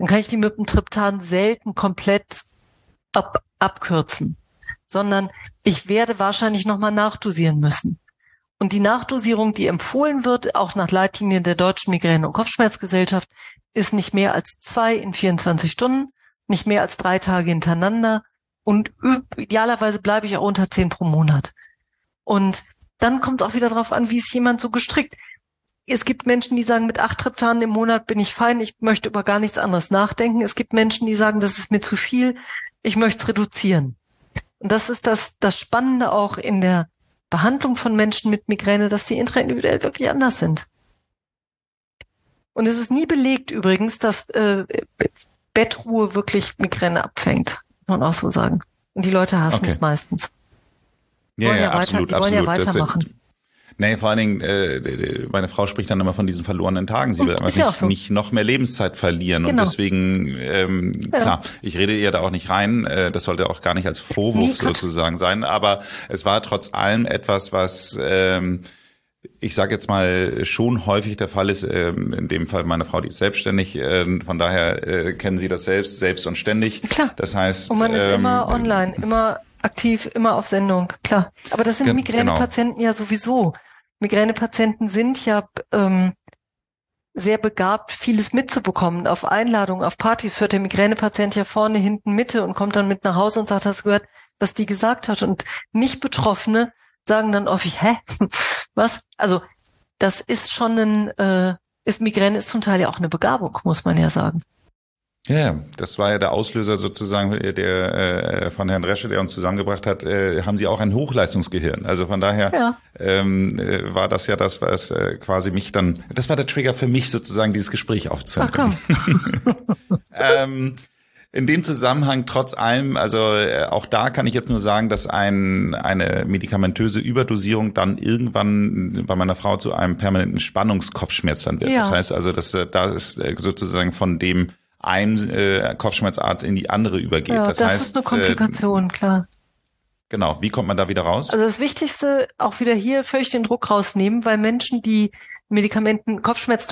dann kann ich die mit dem Triptan selten komplett abkürzen, sondern ich werde wahrscheinlich nochmal nachdosieren müssen. Und die Nachdosierung, die empfohlen wird, auch nach Leitlinien der Deutschen Migräne- und Kopfschmerzgesellschaft, ist nicht mehr als 2 in 24 Stunden, nicht mehr als 3 Tage hintereinander und idealerweise bleibe ich auch unter 10 pro Monat. Und dann kommt es auch wieder darauf an, wie ist jemand so gestrickt. Es gibt Menschen, die sagen, mit 8 Triptanen im Monat bin ich fein, ich möchte über gar nichts anderes nachdenken. Es gibt Menschen, die sagen, das ist mir zu viel, ich möchte es reduzieren. Und das ist das Spannende auch in der Behandlung von Menschen mit Migräne, dass die intraindividuell wirklich anders sind. Und es ist nie belegt übrigens, dass Bettruhe wirklich Migräne abfängt, muss man auch so sagen. Und die Leute hassen es meistens. Die wollen absolut. Ja weitermachen. Nee, vor allen Dingen, meine Frau spricht dann immer von diesen verlorenen Tagen. Sie will einfach nicht noch mehr Lebenszeit verlieren. Genau. Und deswegen, klar, ich rede ihr da auch nicht rein. Das sollte auch gar nicht als Vorwurf sozusagen sein. Aber es war trotz allem etwas, was, ich sage jetzt mal, schon häufig der Fall ist. In dem Fall meine Frau, die ist selbstständig. Von daher kennen Sie das selbst und ständig. Klar. Das heißt, und man ist immer online, immer aktiv, immer auf Sendung, klar. Aber das sind Migränepatienten ja sowieso. Migränepatienten sind ja sehr begabt, vieles mitzubekommen. Auf Einladungen, auf Partys hört der Migränepatient ja vorne, hinten, Mitte und kommt dann mit nach Hause und sagt, hast du gehört, was die gesagt hat? Und Nicht-Betroffene sagen dann oft, hä? Was? Also das ist schon Migräne ist zum Teil ja auch eine Begabung, muss man ja sagen. Ja, das war ja der Auslöser sozusagen der von Herrn Resche, der uns zusammengebracht hat, haben Sie auch ein Hochleistungsgehirn. Also von daher war das ja das, was quasi mich dann, das war der Trigger für mich sozusagen, dieses Gespräch aufzunehmen. Ach komm. In dem Zusammenhang trotz allem, also auch da kann ich jetzt nur sagen, dass eine medikamentöse Überdosierung dann irgendwann bei meiner Frau zu einem permanenten Spannungskopfschmerz dann wird. Ja. Das heißt also, dass da ist sozusagen von dem eine Kopfschmerzart in die andere übergeht. Ja, das heißt, ist eine Komplikation, klar. Genau, wie kommt man da wieder raus? Also das Wichtigste, auch wieder hier völlig den Druck rausnehmen, weil Menschen, die Kopfschmerz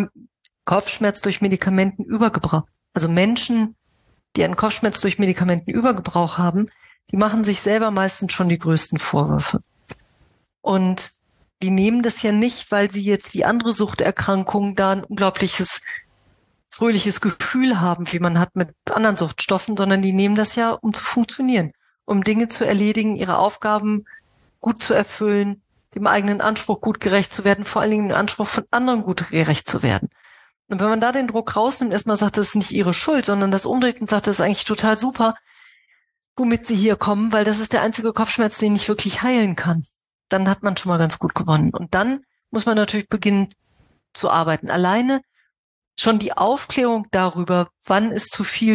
durch Medikamentenübergebrauch, also Menschen, die einen Kopfschmerz durch Medikamentenübergebrauch haben, die machen sich selber meistens schon die größten Vorwürfe. Und die nehmen das ja nicht, weil sie jetzt wie andere Suchterkrankungen da ein unglaubliches fröhliches Gefühl haben, wie man hat mit anderen Suchtstoffen, sondern die nehmen das ja, um zu funktionieren, um Dinge zu erledigen, ihre Aufgaben gut zu erfüllen, dem eigenen Anspruch gut gerecht zu werden, vor allen Dingen dem Anspruch von anderen gut gerecht zu werden. Und wenn man da den Druck rausnimmt, erstmal sagt, das ist nicht ihre Schuld, sondern das umdreht und sagt, das ist eigentlich total super, womit sie hier kommen, weil das ist der einzige Kopfschmerz, den ich wirklich heilen kann. Dann hat man schon mal ganz gut gewonnen. Und dann muss man natürlich beginnen zu arbeiten. Alleine schon die Aufklärung darüber, wann ist zu viel,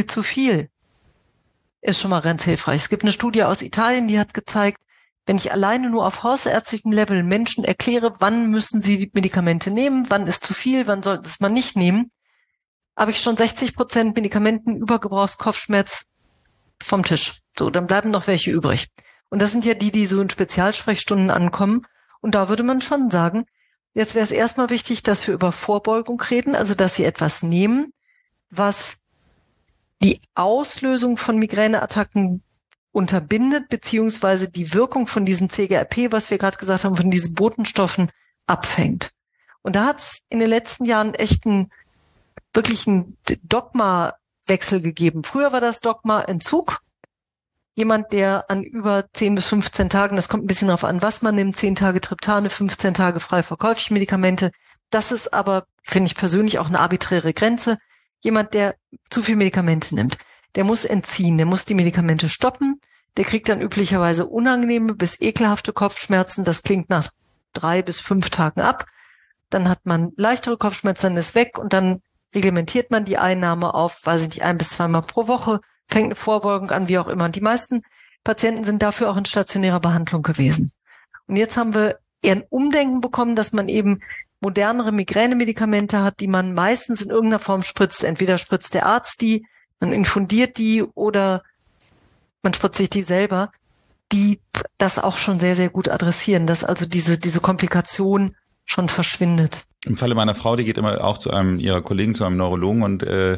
ist schon mal ganz hilfreich. Es gibt eine Studie aus Italien, die hat gezeigt, wenn ich alleine nur auf hausärztlichem Level Menschen erkläre, wann müssen sie die Medikamente nehmen, wann ist zu viel, wann sollte es man nicht nehmen, habe ich schon 60% Medikamentenübergebrauchskopfschmerz vom Tisch. So, dann bleiben noch welche übrig. Und das sind ja die so in Spezialsprechstunden ankommen. Und da würde man schon sagen, jetzt wäre es erstmal wichtig, dass wir über Vorbeugung reden, also dass Sie etwas nehmen, was die Auslösung von Migräneattacken unterbindet, beziehungsweise die Wirkung von diesem CGRP, was wir gerade gesagt haben, von diesen Botenstoffen abfängt. Und da hat es in den letzten Jahren echt wirklich einen Dogmawechsel gegeben. Früher war das Dogma Entzug. Jemand, der an über 10 bis 15 Tagen, das kommt ein bisschen darauf an, was man nimmt, 10 Tage Triptane, 15 Tage frei verkäufliche Medikamente. Das ist aber, finde ich persönlich, auch eine arbiträre Grenze. Jemand, der zu viel Medikamente nimmt, der muss entziehen, der muss die Medikamente stoppen. Der kriegt dann üblicherweise unangenehme bis ekelhafte Kopfschmerzen. Das klingt nach 3 bis 5 Tagen ab. Dann hat man leichtere Kopfschmerzen, dann ist weg und dann reglementiert man die Einnahme auf, weiß ich nicht, 1 bis 2 Mal pro Woche. Fängt eine Vorbeugung an, wie auch immer. Und die meisten Patienten sind dafür auch in stationärer Behandlung gewesen. Und jetzt haben wir eher ein Umdenken bekommen, dass man eben modernere Migränemedikamente hat, die man meistens in irgendeiner Form spritzt. Entweder spritzt der Arzt die, man infundiert die oder man spritzt sich die selber, die das auch schon sehr, sehr gut adressieren, dass also diese Komplikation schon verschwindet. Im Falle meiner Frau, die geht immer auch zu einem ihrer Kollegen, zu einem Neurologen und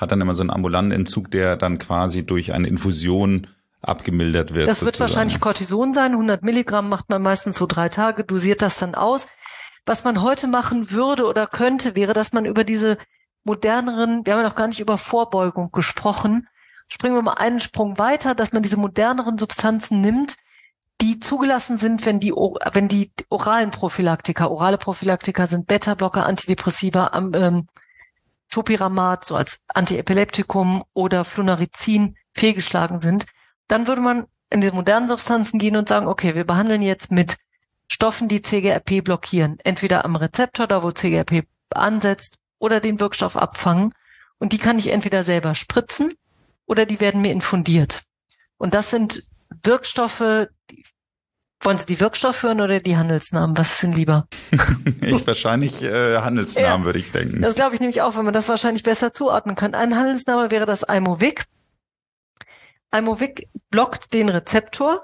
hat dann immer so einen ambulanten Entzug, der dann quasi durch eine Infusion abgemildert wird. Das wird wahrscheinlich Cortison sein. 100 Milligramm macht man meistens so 3 Tage, dosiert das dann aus. Was man heute machen würde oder könnte, wäre, dass man über diese moderneren, wir haben ja noch gar nicht über Vorbeugung gesprochen, springen wir mal einen Sprung weiter, dass man diese moderneren Substanzen nimmt, die zugelassen sind, wenn die orale Prophylaktika sind Beta-Blocker, Antidepressiva, Topiramat, so als Antiepileptikum oder Flunarizin fehlgeschlagen sind, dann würde man in diese modernen Substanzen gehen und sagen, okay, wir behandeln jetzt mit Stoffen, die CGRP blockieren, entweder am Rezeptor, da wo CGRP ansetzt, oder den Wirkstoff abfangen. Und die kann ich entweder selber spritzen oder die werden mir infundiert. Und das sind Wirkstoffe, wollen Sie die Wirkstoffe hören oder die Handelsnamen? Was ist denn lieber? Wahrscheinlich Handelsnamen, würde ich denken. Das glaube ich nämlich auch, wenn man das wahrscheinlich besser zuordnen kann. Ein Handelsname wäre das Aimovig. Aimovig blockt den Rezeptor.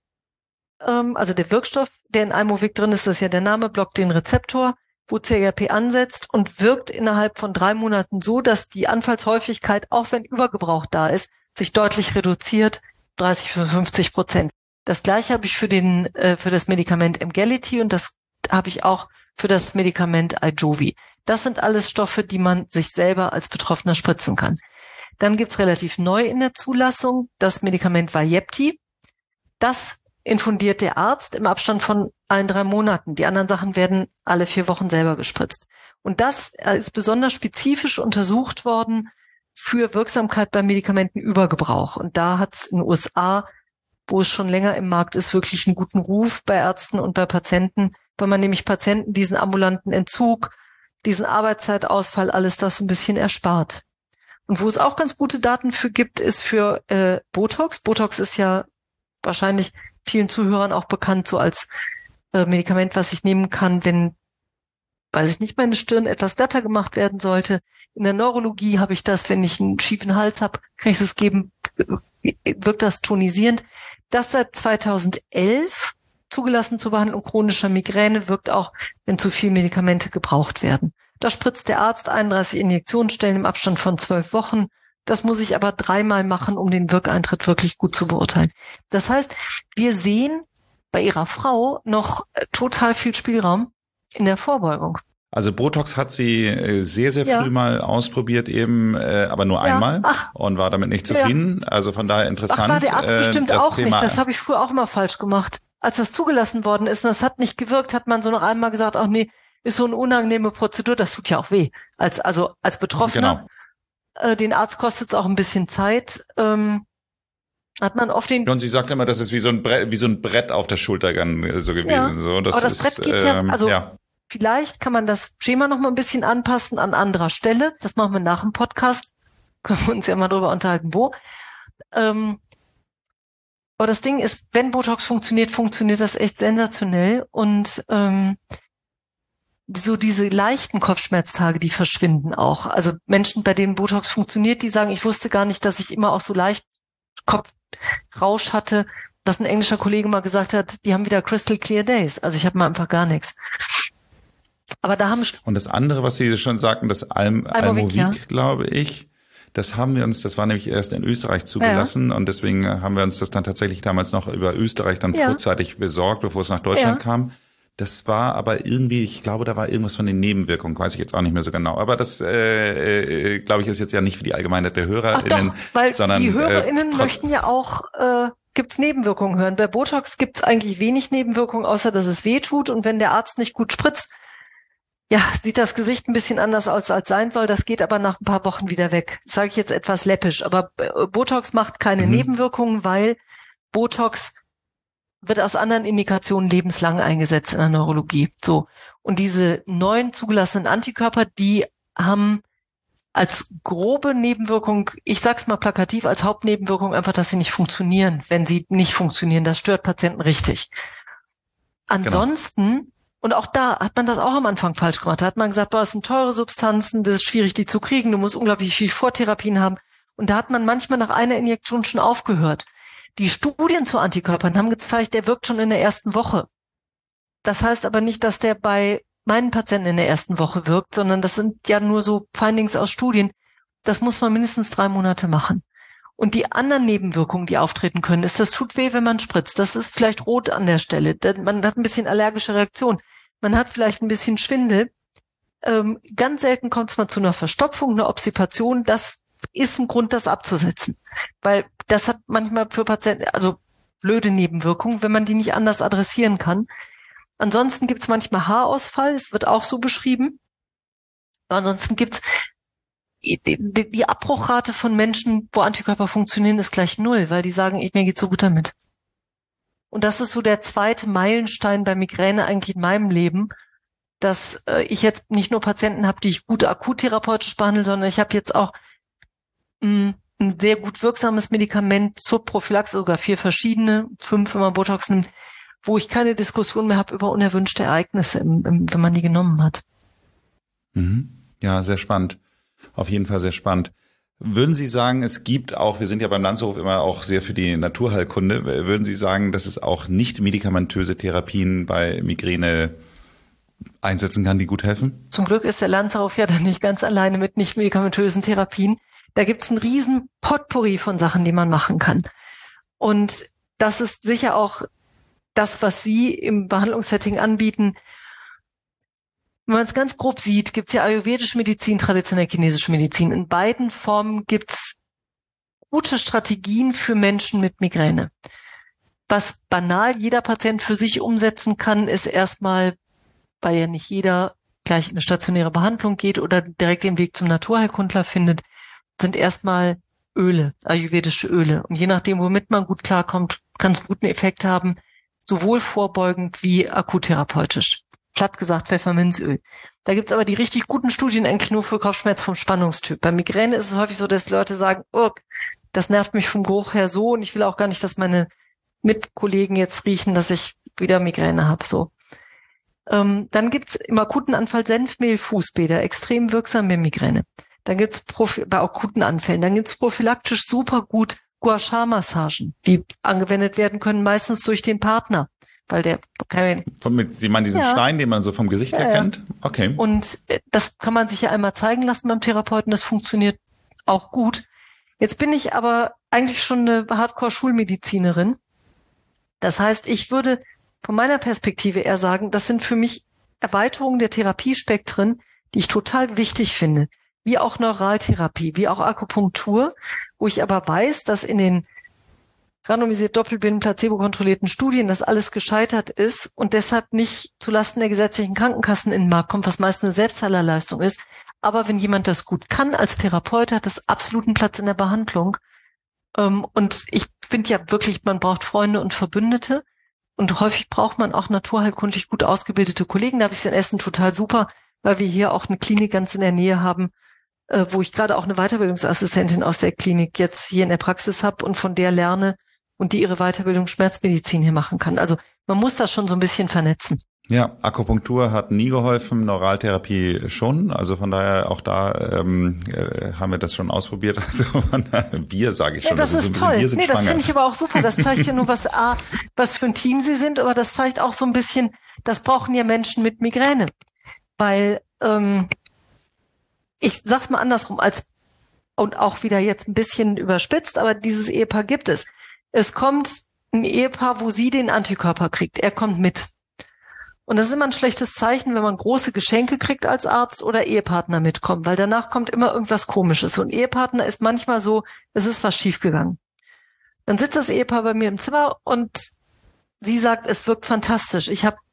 Also der Wirkstoff, der in Aimovig drin ist, das ist ja der Name, blockt den Rezeptor, wo CGRP ansetzt und wirkt innerhalb von 3 Monaten so, dass die Anfallshäufigkeit, auch wenn Übergebrauch da ist, sich deutlich reduziert, 30-50%. Das gleiche habe ich für das Medikament Emgality und das habe ich auch für das Medikament Ijovi. Das sind alles Stoffe, die man sich selber als Betroffener spritzen kann. Dann gibt's relativ neu in der Zulassung das Medikament Vyepti. Das infundiert der Arzt im Abstand von allen 3 Monaten. Die anderen Sachen werden alle 4 Wochen selber gespritzt. Und das ist besonders spezifisch untersucht worden für Wirksamkeit beim Medikamentenübergebrauch. Und da hat's in den USA, wo es schon länger im Markt ist, wirklich einen guten Ruf bei Ärzten und bei Patienten, weil man nämlich Patienten diesen ambulanten Entzug, diesen Arbeitszeitausfall, alles das so ein bisschen erspart. Und wo es auch ganz gute Daten für gibt, ist für Botox. Botox ist ja wahrscheinlich vielen Zuhörern auch bekannt, so als Medikament, was ich nehmen kann, wenn, weiß ich nicht, meine Stirn etwas glatter gemacht werden sollte. In der Neurologie habe ich das, wenn ich einen schiefen Hals habe, kann ich es geben, wirkt das tonisierend. Das seit 2011 zugelassen zur Behandlung chronischer Migräne, wirkt auch, wenn zu viel Medikamente gebraucht werden. Da spritzt der Arzt 31 Injektionsstellen im Abstand von 12 Wochen. Das muss ich aber 3-mal machen, um den Wirkeintritt wirklich gut zu beurteilen. Das heißt, wir sehen bei Ihrer Frau noch total viel Spielraum in der Vorbeugung. Also Botox hat sie sehr, sehr früh mal ausprobiert eben, aber nur einmal und war damit nicht zufrieden. Also von daher interessant. Ach, war der Arzt bestimmt auch Thema nicht. Das habe ich früher auch immer falsch gemacht. Als das zugelassen worden ist und das hat nicht gewirkt, hat man so noch einmal gesagt, ach nee, ist so eine unangenehme Prozedur, das tut ja auch weh. Als Betroffener. Genau. Den Arzt kostet es auch ein bisschen Zeit. Hat man oft den. Und sie sagt immer, das ist wie so ein Brett auf der Schulter so gewesen. Ja, so, das aber das Brett geht vielleicht kann man das Schema noch mal ein bisschen anpassen an anderer Stelle. Das machen wir nach dem Podcast. Können wir uns ja mal drüber unterhalten, wo. Aber das Ding ist, wenn Botox funktioniert das echt sensationell. Und so diese leichten Kopfschmerztage, die verschwinden auch. Also Menschen, bei denen Botox funktioniert, die sagen, ich wusste gar nicht, dass ich immer auch so leicht Kopfrausch hatte, dass ein englischer Kollege mal gesagt hat, die haben wieder Crystal Clear Days. Also ich habe mal einfach gar nichts. Aber da haben und das andere, was Sie schon sagten, das Aimovig, glaube ich, das war nämlich erst in Österreich zugelassen und deswegen haben wir uns das dann tatsächlich damals noch über Österreich dann vorzeitig besorgt, bevor es nach Deutschland kam. Das war aber irgendwie, ich glaube, da war irgendwas von den Nebenwirkungen, weiß ich jetzt auch nicht mehr so genau. Aber das, glaube ich, ist jetzt ja nicht für die Allgemeinheit der HörerInnen. Ach doch, weil sondern, die HörerInnen möchten ja auch, gibt's Nebenwirkungen hören. Bei Botox gibt's eigentlich wenig Nebenwirkungen, außer dass es weh tut. Und wenn der Arzt nicht gut spritzt, ja, sieht das Gesicht ein bisschen anders aus, als sein soll. Das geht aber nach ein paar Wochen wieder weg. Das sage ich jetzt etwas läppisch. Aber Botox macht keine Nebenwirkungen, weil Botox wird aus anderen Indikationen lebenslang eingesetzt in der Neurologie. So. Und diese neuen zugelassenen Antikörper, die haben als grobe Nebenwirkung, ich sag's mal plakativ, als Hauptnebenwirkung einfach, dass sie nicht funktionieren. Wenn sie nicht funktionieren, das stört Patienten richtig. Ansonsten, und auch da hat man das auch am Anfang falsch gemacht. Da hat man gesagt, das sind teure Substanzen, das ist schwierig, die zu kriegen, du musst unglaublich viel Vortherapien haben. Und da hat man manchmal nach einer Injektion schon aufgehört. Die Studien zu Antikörpern haben gezeigt, der wirkt schon in der ersten Woche. Das heißt aber nicht, dass der bei meinen Patienten in der ersten Woche wirkt, sondern das sind ja nur so Findings aus Studien. das muss man mindestens 3 Monate machen. Und die anderen Nebenwirkungen, die auftreten können, ist, das tut weh, wenn man spritzt. Das ist vielleicht rot an der Stelle. Man hat ein bisschen allergische Reaktion. Man hat vielleicht ein bisschen Schwindel. Ganz selten kommt es mal zu einer Verstopfung, einer Obstipation. Das ist ein Grund, das abzusetzen. Weil das hat manchmal für Patienten, also blöde Nebenwirkungen, wenn man die nicht anders adressieren kann. Ansonsten gibt es manchmal Haarausfall. Es wird auch so beschrieben. Aber ansonsten gibt es die Abbruchrate von Menschen, wo Antikörper funktionieren, ist gleich 0, weil die sagen, mir geht's so gut damit. Und das ist so der zweite Meilenstein bei Migräne eigentlich in meinem Leben, dass ich jetzt nicht nur Patienten habe, die ich gut akuttherapeutisch behandle, sondern ich habe jetzt auch ein sehr gut wirksames Medikament zur Prophylaxe, sogar 4 verschiedene, 5, wenn man Botox nimmt, wo ich keine Diskussion mehr habe über unerwünschte Ereignisse, wenn man die genommen hat. Ja, sehr spannend. Auf jeden Fall sehr spannend. Würden Sie sagen, es gibt auch, wir sind ja beim Lanzerhof immer auch sehr für die Naturheilkunde, würden Sie sagen, dass es auch nicht medikamentöse Therapien bei Migräne einsetzen kann, die gut helfen? Zum Glück ist der Lanzerhof ja dann nicht ganz alleine mit nicht medikamentösen Therapien. Da gibt's einen riesen Potpourri von Sachen, die man machen kann. Und das ist sicher auch das, was Sie im Behandlungssetting anbieten. Wenn man es ganz grob sieht, gibt's ja ayurvedische Medizin, traditionell chinesische Medizin. In beiden Formen gibt's gute Strategien für Menschen mit Migräne. Was banal jeder Patient für sich umsetzen kann, ist erstmal, weil ja nicht jeder gleich in eine stationäre Behandlung geht oder direkt den Weg zum Naturheilkundler findet, sind erstmal Öle, ayurvedische Öle. Und je nachdem, womit man gut klarkommt, kann es einen guten Effekt haben, sowohl vorbeugend wie akuttherapeutisch. Platt gesagt Pfefferminzöl. Da gibt's aber die richtig guten Studien eigentlich nur für Kopfschmerz vom Spannungstyp. Bei Migräne ist es häufig so, dass Leute sagen, das nervt mich vom Geruch her so und ich will auch gar nicht, dass meine Mitkollegen jetzt riechen, dass ich wieder Migräne habe. So. Dann gibt's im akuten Anfall Senfmehl-Fußbäder, extrem wirksam bei Migräne. Dann gibt's bei akuten Anfällen. Dann gibt's prophylaktisch super gut Gua Sha-Massagen, die angewendet werden können, meistens durch den Partner. Weil der Sie meinen diesen Stein, den man so vom Gesicht her kennt? Okay. Und das kann man sich ja einmal zeigen lassen beim Therapeuten, das funktioniert auch gut. Jetzt bin ich aber eigentlich schon eine Hardcore-Schulmedizinerin. Das heißt, ich würde von meiner Perspektive eher sagen, das sind für mich Erweiterungen der Therapiespektren, die ich total wichtig finde. Wie auch Neuraltherapie, wie auch Akupunktur, wo ich aber weiß, dass in den randomisiert doppelblind placebo-kontrollierten Studien, dass alles gescheitert ist und deshalb nicht zulasten der gesetzlichen Krankenkassen in den Markt kommt, was meist eine Selbstzahlerleistung ist. Aber wenn jemand das gut kann als Therapeut, hat das absoluten Platz in der Behandlung. Und ich finde ja wirklich, man braucht Freunde und Verbündete und häufig braucht man auch naturheilkundlich gut ausgebildete Kollegen. Da habe ich es in Essen total super, weil wir hier auch eine Klinik ganz in der Nähe haben, wo ich gerade auch eine Weiterbildungsassistentin aus der Klinik jetzt hier in der Praxis habe und von der lerne, und die ihre Weiterbildung Schmerzmedizin hier machen kann. Also man muss das schon so ein bisschen vernetzen. Ja, Akupunktur hat nie geholfen, Neuraltherapie schon. Also von daher auch da haben wir das schon ausprobiert. Also wir sage ich schon. Ja, das ist toll. Das finde ich aber auch super. Das zeigt ja nur, was für ein Team sie sind, aber das zeigt auch so ein bisschen, das brauchen ja Menschen mit Migräne. Weil ich sag's mal andersrum, und auch wieder jetzt ein bisschen überspitzt, aber dieses Ehepaar gibt es. Es kommt ein Ehepaar, wo sie den Antikörper kriegt. Er kommt mit. Und das ist immer ein schlechtes Zeichen, wenn man große Geschenke kriegt als Arzt oder Ehepartner mitkommen, weil danach kommt immer irgendwas Komisches. Und Ehepartner ist manchmal so, es ist was schiefgegangen. Dann sitzt das Ehepaar bei mir im Zimmer und sie sagt, es wirkt fantastisch. Ich habe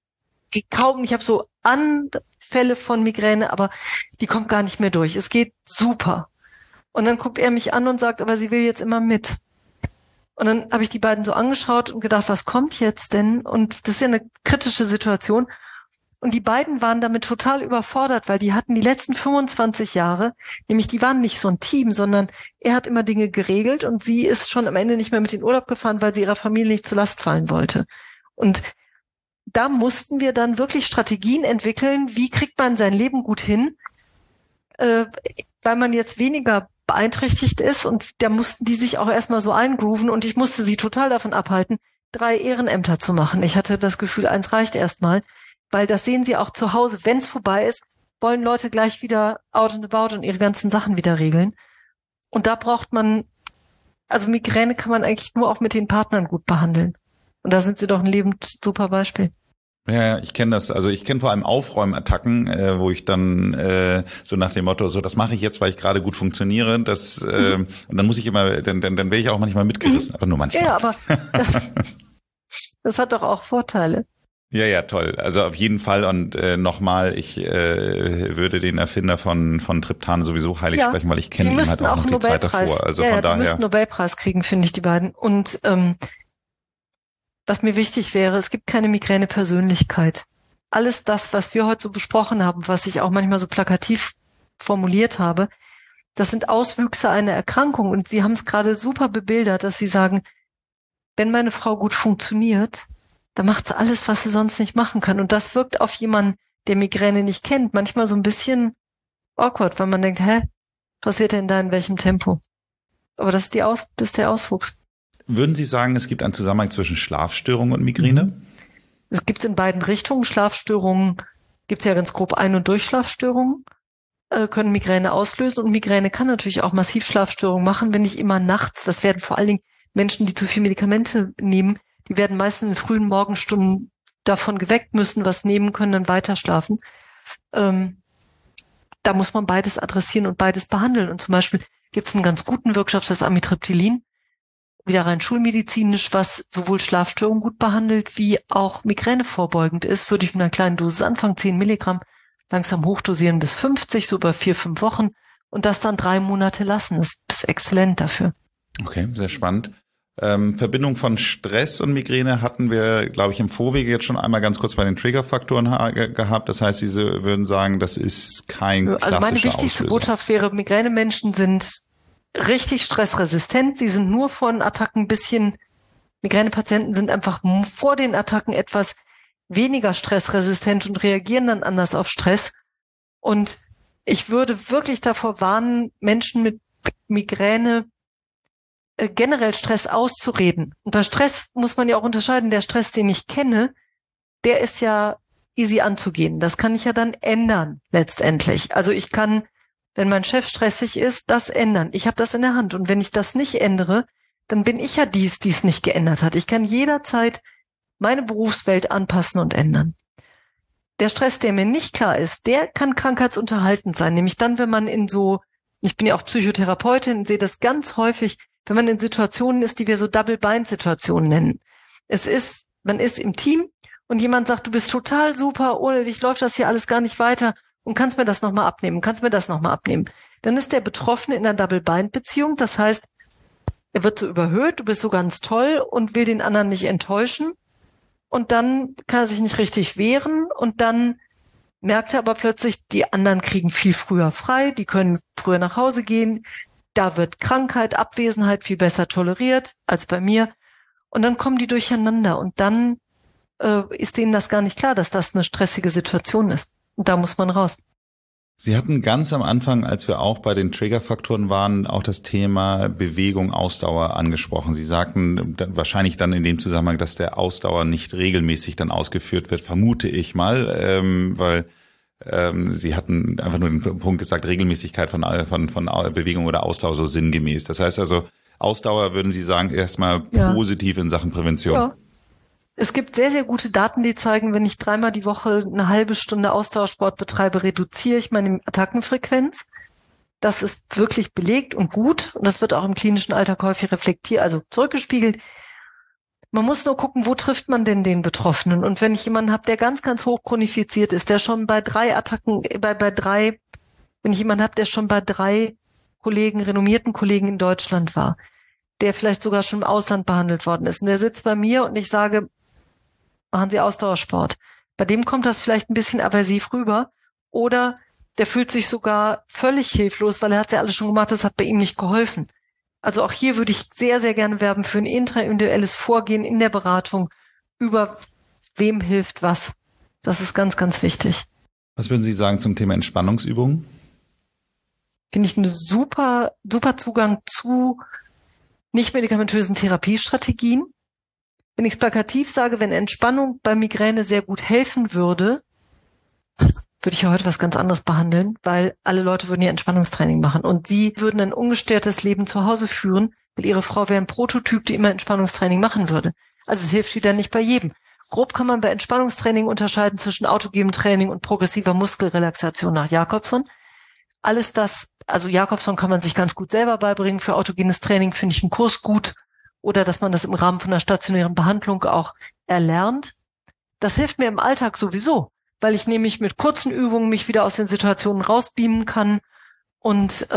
so Anfälle von Migräne, aber die kommt gar nicht mehr durch. Es geht super. Und dann guckt er mich an und sagt, aber sie will jetzt immer mit. Und dann habe ich die beiden so angeschaut und gedacht, was kommt jetzt denn? Und das ist ja eine kritische Situation. Und die beiden waren damit total überfordert, weil die hatten die letzten 25 Jahre, nämlich die waren nicht so ein Team, sondern er hat immer Dinge geregelt und sie ist schon am Ende nicht mehr mit in den Urlaub gefahren, weil sie ihrer Familie nicht zur Last fallen wollte. Und da mussten wir dann wirklich Strategien entwickeln, wie kriegt man sein Leben gut hin, weil man jetzt weniger beeinträchtigt ist und da mussten die sich auch erstmal so eingrooven und ich musste sie total davon abhalten, 3 Ehrenämter zu machen. Ich hatte das Gefühl, 1 reicht erstmal, weil das sehen sie auch zu Hause, wenn es vorbei ist, wollen Leute gleich wieder out and about und ihre ganzen Sachen wieder regeln. Und da braucht man, also Migräne kann man eigentlich nur auch mit den Partnern gut behandeln. Und da sind sie doch ein lebend super Beispiel. Ja, ich kenne das. Also ich kenne vor allem Aufräumattacken, wo ich dann so nach dem Motto, so das mache ich jetzt, weil ich gerade gut funktioniere. Und dann muss ich immer, dann wäre ich auch manchmal mitgerissen, aber nur manchmal. Ja, aber das hat doch auch Vorteile. Ja, toll. Also auf jeden Fall. Und nochmal, ich würde den Erfinder von Triptan sowieso heilig sprechen, weil ich kenne ihn halt auch noch die Zeit davor. Also von daher. Die müssten Nobelpreis kriegen, finde ich, die beiden. Und was mir wichtig wäre, es gibt keine Migräne-Persönlichkeit. Alles das, was wir heute so besprochen haben, was ich auch manchmal so plakativ formuliert habe, das sind Auswüchse einer Erkrankung. Und Sie haben es gerade super bebildert, dass Sie sagen, wenn meine Frau gut funktioniert, dann macht sie alles, was sie sonst nicht machen kann. Und das wirkt auf jemanden, der Migräne nicht kennt, manchmal so ein bisschen awkward, weil man denkt, passiert denn da in welchem Tempo? Aber das ist der Auswuchs. Würden Sie sagen, es gibt einen Zusammenhang zwischen Schlafstörung und Migräne? Es gibt es in beiden Richtungen. Schlafstörungen gibt es ja ganz grob Ein- und Durchschlafstörungen, können Migräne auslösen. Und Migräne kann natürlich auch massiv Schlafstörungen machen, wenn nicht immer nachts. Das werden vor allen Dingen Menschen, die zu viel Medikamente nehmen, die werden meistens in frühen Morgenstunden davon geweckt, müssen was nehmen, können dann weiter schlafen. Da muss man beides adressieren und beides behandeln. Und zum Beispiel gibt es einen ganz guten Wirkstoff, das Amitriptylin, wieder rein schulmedizinisch, was sowohl Schlafstörungen gut behandelt, wie auch Migräne vorbeugend ist, würde ich mit einer kleinen Dosis anfangen, 10 Milligramm, langsam hochdosieren bis 50, so über 4-5 Wochen und das dann 3 Monate lassen. Das ist exzellent dafür. Okay, sehr spannend. Verbindung von Stress und Migräne hatten wir, glaube ich, im Vorwege jetzt schon einmal ganz kurz bei den Triggerfaktoren gehabt. Das heißt, Sie würden sagen, das ist kein klassischer Also meine wichtigste Auslöser. Botschaft wäre, Migränemenschen sind richtig stressresistent. Sie sind nur vor den Attacken ein bisschen, Migränepatienten sind einfach vor den Attacken etwas weniger stressresistent und reagieren dann anders auf Stress. Und ich würde wirklich davor warnen, Menschen mit Migräne generell Stress auszureden. Und bei Stress muss man ja auch unterscheiden. Der Stress, den ich kenne, der ist ja easy anzugehen. Das kann ich ja dann ändern, letztendlich. Also ich kann, wenn mein Chef stressig ist, das ändern. Ich habe das in der Hand. Und wenn ich das nicht ändere, dann bin ich ja die es nicht geändert hat. Ich kann jederzeit meine Berufswelt anpassen und ändern. Der Stress, der mir nicht klar ist, der kann krankheitsunterhaltend sein. Nämlich dann, wenn man ich bin ja auch Psychotherapeutin, sehe das ganz häufig, wenn man in Situationen ist, die wir so Double-Bind-Situationen nennen. Man ist im Team und jemand sagt, du bist total super, ohne dich läuft das hier alles gar nicht weiter und kannst mir das nochmal abnehmen. Dann ist der Betroffene in einer Double-Bind-Beziehung, das heißt, er wird so überhöht, du bist so ganz toll und will den anderen nicht enttäuschen und dann kann er sich nicht richtig wehren und dann merkt er aber plötzlich, die anderen kriegen viel früher frei, die können früher nach Hause gehen, da wird Krankheit, Abwesenheit viel besser toleriert als bei mir. Und dann kommen die durcheinander. Und dann ist denen das gar nicht klar, dass das eine stressige Situation ist. Und da muss man raus. Sie hatten ganz am Anfang, als wir auch bei den Triggerfaktoren waren, auch das Thema Bewegung, Ausdauer angesprochen. Sie sagten wahrscheinlich dann in dem Zusammenhang, dass der Ausdauer nicht regelmäßig dann ausgeführt wird, vermute ich mal, weil Sie hatten einfach nur den Punkt gesagt, Regelmäßigkeit von Bewegung oder Ausdauer so sinngemäß. Das heißt also, Ausdauer würden Sie sagen, erstmal positiv in Sachen Prävention. Ja. Es gibt sehr, sehr gute Daten, die zeigen, wenn ich 3-mal die Woche eine halbe Stunde Ausdauersport betreibe, reduziere ich meine Attackenfrequenz. Das ist wirklich belegt und gut. Und das wird auch im klinischen Alltag häufig zurückgespiegelt. Man muss nur gucken, wo trifft man denn den Betroffenen? Und wenn ich jemanden habe, der ganz, ganz hoch chronifiziert ist, der schon bei 3 Attacken, wenn ich jemanden habe, der schon bei 3 renommierten Kollegen in Deutschland war, der vielleicht sogar schon im Ausland behandelt worden ist, und der sitzt bei mir und ich sage, machen Sie Ausdauersport. Bei dem kommt das vielleicht ein bisschen aversiv rüber oder der fühlt sich sogar völlig hilflos, weil er hat ja alles schon gemacht, das hat bei ihm nicht geholfen. Also auch hier würde ich sehr, sehr gerne werben für ein intraindividuelles Vorgehen in der Beratung über wem hilft was. Das ist ganz, ganz wichtig. Was würden Sie sagen zum Thema Entspannungsübungen? Finde ich eine super, super Zugang zu nicht-medikamentösen Therapiestrategien. Wenn ich es plakativ sage, wenn Entspannung bei Migräne sehr gut helfen würde, würde ich ja heute was ganz anderes behandeln, weil alle Leute würden ja Entspannungstraining machen und sie würden ein ungestörtes Leben zu Hause führen, weil ihre Frau wäre ein Prototyp, die immer Entspannungstraining machen würde. Also es hilft wieder nicht bei jedem. Grob kann man bei Entspannungstraining unterscheiden zwischen autogenem Training und progressiver Muskelrelaxation nach Jacobson. Alles das, also Jacobson kann man sich ganz gut selber beibringen. Für autogenes Training finde ich einen Kurs gut oder dass man das im Rahmen von einer stationären Behandlung auch erlernt. Das hilft mir im Alltag sowieso, weil ich nämlich mit kurzen Übungen mich wieder aus den Situationen rausbeamen kann und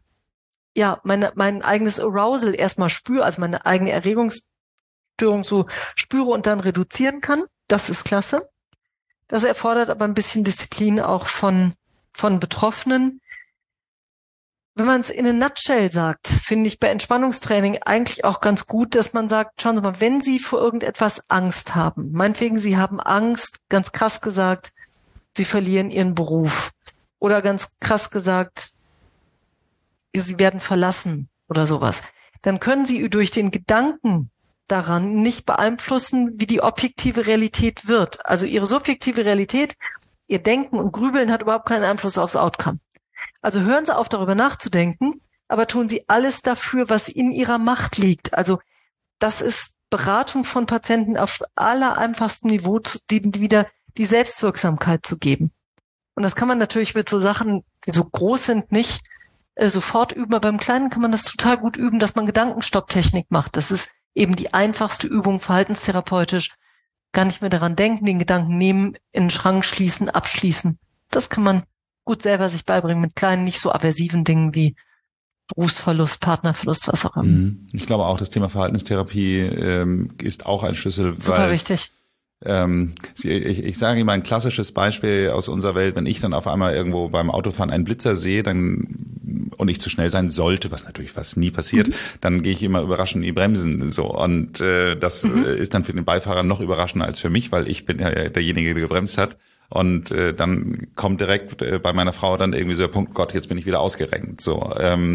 mein eigenes Arousal erstmal spüre, also meine eigene Erregungsstörung so spüre und dann reduzieren kann. Das ist klasse. Das erfordert aber ein bisschen Disziplin auch von Betroffenen. Wenn man es in a nutshell sagt, finde ich bei Entspannungstraining eigentlich auch ganz gut, dass man sagt, schauen Sie mal, wenn Sie vor irgendetwas Angst haben, meinetwegen Sie haben Angst, ganz krass gesagt, Sie verlieren Ihren Beruf oder ganz krass gesagt, Sie werden verlassen oder sowas, dann können Sie durch den Gedanken daran nicht beeinflussen, wie die objektive Realität wird. Also Ihre subjektive Realität, Ihr Denken und Grübeln hat überhaupt keinen Einfluss aufs Outcome. Also hören Sie auf, darüber nachzudenken, aber tun Sie alles dafür, was in Ihrer Macht liegt. Also das ist Beratung von Patienten auf allereinfachstem Niveau, die wieder die Selbstwirksamkeit zu geben. Und das kann man natürlich mit so Sachen, die so groß sind, nicht sofort üben, aber beim Kleinen kann man das total gut üben, dass man Gedankenstopptechnik macht. Das ist eben die einfachste Übung, verhaltenstherapeutisch. Gar nicht mehr daran denken, den Gedanken nehmen, in den Schrank schließen, abschließen. Das kann man gut selber sich beibringen mit kleinen, nicht so aversiven Dingen wie Berufsverlust, Partnerverlust, was auch immer. Ich glaube auch, das Thema Verhaltenstherapie ist auch ein Schlüssel. Super wichtig. Ich sage Ihnen mal ein klassisches Beispiel aus unserer Welt, wenn ich dann auf einmal irgendwo beim Autofahren einen Blitzer sehe, und ich zu schnell sein sollte, was natürlich fast nie passiert, dann gehe ich immer überraschend in die Bremsen, so, und das ist dann für den Beifahrer noch überraschender als für mich, weil ich bin ja derjenige, der gebremst hat. Und dann kommt direkt bei meiner Frau dann irgendwie so der Punkt, Gott, jetzt bin ich wieder ausgerenkt. So,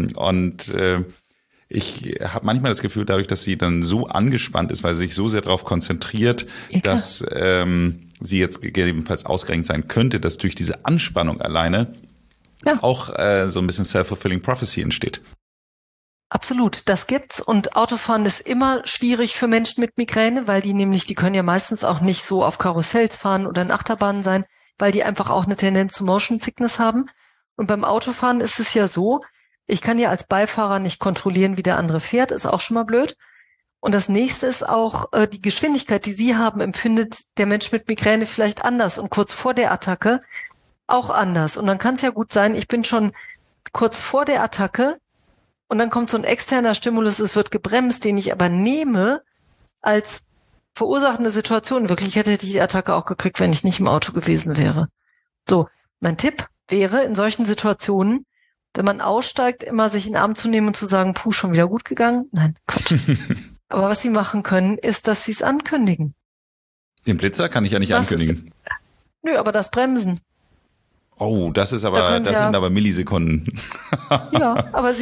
ich habe manchmal das Gefühl, dadurch, dass sie dann so angespannt ist, weil sie sich so sehr darauf konzentriert, dass sie jetzt gegebenenfalls ausgerenkt sein könnte, dass durch diese Anspannung alleine auch so ein bisschen self-fulfilling prophecy entsteht. Absolut, das gibt's. Und Autofahren ist immer schwierig für Menschen mit Migräne, weil die können ja meistens auch nicht so auf Karussells fahren oder in Achterbahnen sein, weil die einfach auch eine Tendenz zu Motion Sickness haben. Und beim Autofahren ist es ja so, ich kann ja als Beifahrer nicht kontrollieren, wie der andere fährt, ist auch schon mal blöd. Und das nächste ist auch, die Geschwindigkeit, die Sie haben, empfindet der Mensch mit Migräne vielleicht anders und kurz vor der Attacke auch anders. Und dann kann es ja gut sein, ich bin schon kurz vor der Attacke und dann kommt so ein externer Stimulus, es wird gebremst, den ich aber nehme als verursachende Situation. Wirklich hätte ich die Attacke auch gekriegt, wenn ich nicht im Auto gewesen wäre. So, mein Tipp wäre in solchen Situationen, wenn man aussteigt, immer sich in den Arm zu nehmen und zu sagen, puh, schon wieder gut gegangen. Nein, Quatsch. Aber was Sie machen können, ist, dass Sie es ankündigen. Den Blitzer kann ich ja nicht ankündigen. Nö, aber das Bremsen. Oh, das sind aber Millisekunden. Ja, aber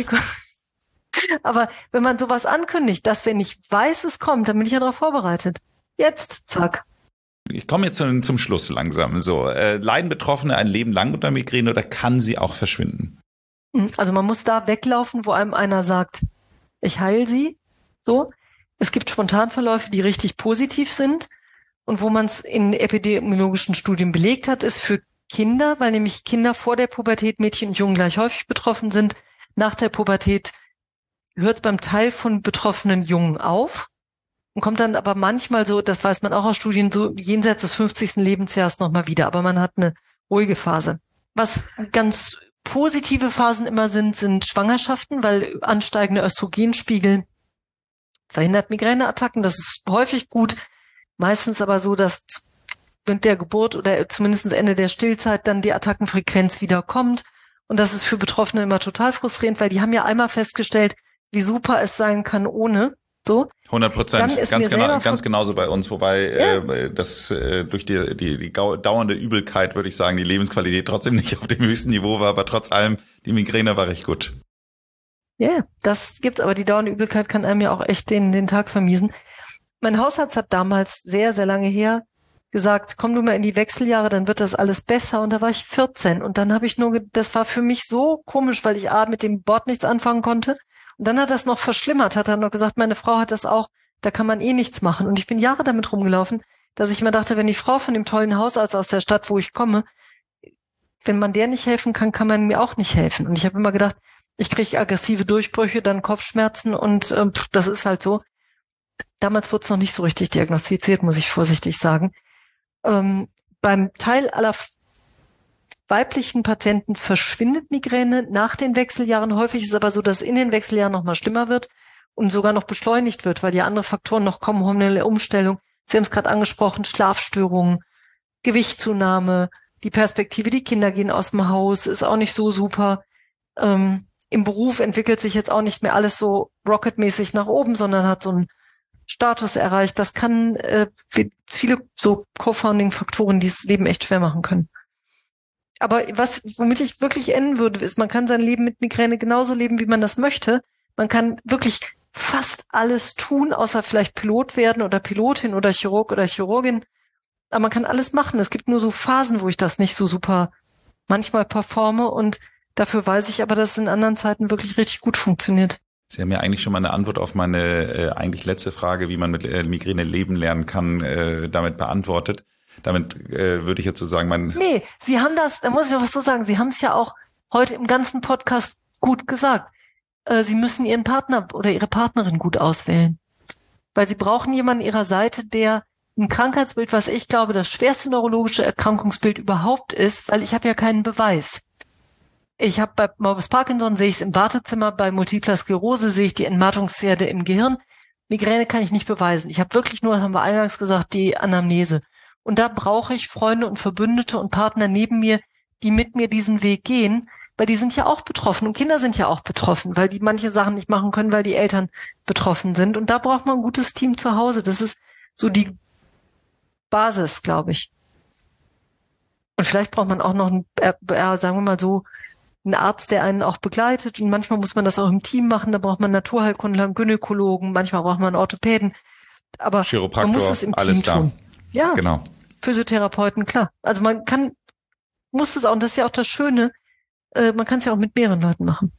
aber wenn man sowas ankündigt, dass wenn ich weiß, es kommt, dann bin ich ja darauf vorbereitet. Jetzt, zack. Ich komme jetzt zum Schluss langsam. So, leiden Betroffene ein Leben lang unter Migräne oder kann sie auch verschwinden? Also man muss da weglaufen, wo einem einer sagt, ich heile sie. So. Es gibt Spontanverläufe, die richtig positiv sind. Und wo man es in epidemiologischen Studien belegt hat, ist für Kinder, weil nämlich Kinder vor der Pubertät, Mädchen und Jungen gleich häufig betroffen sind. Nach der Pubertät hört es beim Teil von betroffenen Jungen auf und kommt dann aber manchmal so, das weiß man auch aus Studien, so jenseits des 50. Lebensjahres nochmal wieder. Aber man hat eine ruhige Phase. Was ganz positive Phasen immer sind Schwangerschaften, weil ansteigende Östrogenspiegel verhindert Migräneattacken. Das ist häufig gut. Meistens aber so, dass mit der Geburt oder zumindest Ende der Stillzeit dann die Attackenfrequenz wieder kommt. Und das ist für Betroffene immer total frustrierend, weil die haben ja einmal festgestellt, wie super es sein kann ohne. So. 100%. Ganz genauso bei uns. Wobei das durch die dauernde Übelkeit, würde ich sagen, die Lebensqualität trotzdem nicht auf dem höchsten Niveau war, aber trotz allem, die Migräne war recht gut. Ja, das gibt's, aber die dauernde Übelkeit kann einem ja auch echt den Tag vermiesen. Mein Hausarzt hat damals sehr, sehr lange her gesagt, komm du mal in die Wechseljahre, dann wird das alles besser. Und da war ich 14. Und dann habe ich das war für mich so komisch, weil ich mit dem Wort nichts anfangen konnte. Und dann hat das noch verschlimmert, hat er noch gesagt, meine Frau hat das auch, da kann man eh nichts machen. Und ich bin Jahre damit rumgelaufen, dass ich mir dachte, wenn die Frau von dem tollen Hausarzt aus der Stadt, wo ich komme, wenn man der nicht helfen kann, kann man mir auch nicht helfen. Und ich habe immer gedacht, ich kriege aggressive Durchbrüche, dann Kopfschmerzen und das ist halt so. Damals wurde es noch nicht so richtig diagnostiziert, muss ich vorsichtig sagen. Beim Teil aller weiblichen Patienten verschwindet Migräne nach den Wechseljahren. Häufig ist es aber so, dass in den Wechseljahren noch mal schlimmer wird und sogar noch beschleunigt wird, weil ja andere Faktoren noch kommen, hormonelle Umstellung. Sie haben es gerade angesprochen, Schlafstörungen, Gewichtszunahme, die Perspektive, die Kinder gehen aus dem Haus, ist auch nicht so super. Im Beruf entwickelt sich jetzt auch nicht mehr alles so rocketmäßig nach oben, sondern hat so einen Status erreicht. Das kann viele so Co-Founding-Faktoren, die das Leben echt schwer machen können. Aber womit ich wirklich enden würde, ist, man kann sein Leben mit Migräne genauso leben, wie man das möchte. Man kann wirklich fast alles tun, außer vielleicht Pilot werden oder Pilotin oder Chirurg oder Chirurgin. Aber man kann alles machen. Es gibt nur so Phasen, wo ich das nicht so super manchmal performe und dafür weiß ich aber, dass es in anderen Zeiten wirklich richtig gut funktioniert. Sie haben ja eigentlich schon mal eine Antwort auf meine eigentlich letzte Frage, wie man mit Migräne leben lernen kann, damit beantwortet. Damit würde ich jetzt so sagen, Nee, Sie haben das, da muss ich noch was so sagen, Sie haben es ja auch heute im ganzen Podcast gut gesagt. Sie müssen Ihren Partner oder Ihre Partnerin gut auswählen. Weil Sie brauchen jemanden an Ihrer Seite, der ein Krankheitsbild, was ich glaube, das schwerste neurologische Erkrankungsbild überhaupt ist, weil ich habe ja keinen Beweis. Ich habe bei Morbus Parkinson, sehe ich es im Wartezimmer, bei Multipler Sklerose sehe ich die Entmattungsherde im Gehirn. Migräne kann ich nicht beweisen. Ich habe wirklich nur, das haben wir eingangs gesagt, die Anamnese. Und da brauche ich Freunde und Verbündete und Partner neben mir, die mit mir diesen Weg gehen, weil die sind ja auch betroffen und Kinder sind ja auch betroffen, weil die manche Sachen nicht machen können, weil die Eltern betroffen sind. Und da braucht man ein gutes Team zu Hause. Das ist so die Basis, glaube ich. Und vielleicht braucht man auch noch sagen wir mal so, einen Arzt, der einen auch begleitet. Und manchmal muss man das auch im Team machen. Da braucht man Naturheilkundler, einen Gynäkologen, manchmal braucht man einen Orthopäden. Aber Chiropraktor, man muss es im alles Team tun. Ja, genau. Physiotherapeuten, klar. Also muss es auch, und das ist ja auch das Schöne, man kann es ja auch mit mehreren Leuten machen.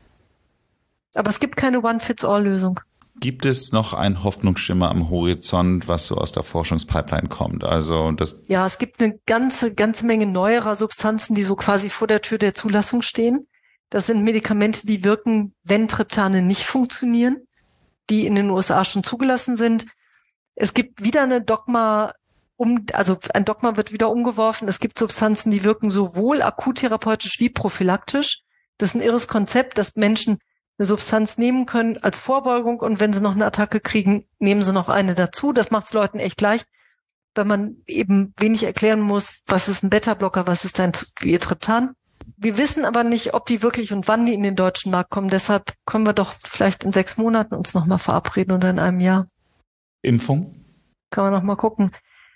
Aber es gibt keine One-Fits-All-Lösung. Gibt es noch einen Hoffnungsschimmer am Horizont, was so aus der Forschungspipeline kommt? Also ja, es gibt eine ganze Menge neuerer Substanzen, die so quasi vor der Tür der Zulassung stehen. Das sind Medikamente, die wirken, wenn Triptane nicht funktionieren, die in den USA schon zugelassen sind. Es gibt wieder eine Dogma, ein Dogma wird wieder umgeworfen. Es gibt Substanzen, die wirken sowohl akuttherapeutisch wie prophylaktisch. Das ist ein irres Konzept, dass Menschen eine Substanz nehmen können als Vorbeugung und wenn sie noch eine Attacke kriegen, nehmen sie noch eine dazu. Das macht es Leuten echt leicht, weil man eben wenig erklären muss, was ist ein Beta-Blocker, was ist ein Triptan. Wir wissen aber nicht, ob die wirklich und wann die in den deutschen Markt kommen. Deshalb können wir doch vielleicht in 6 Monaten uns nochmal verabreden oder in einem Jahr. Impfung? Kann man nochmal gucken.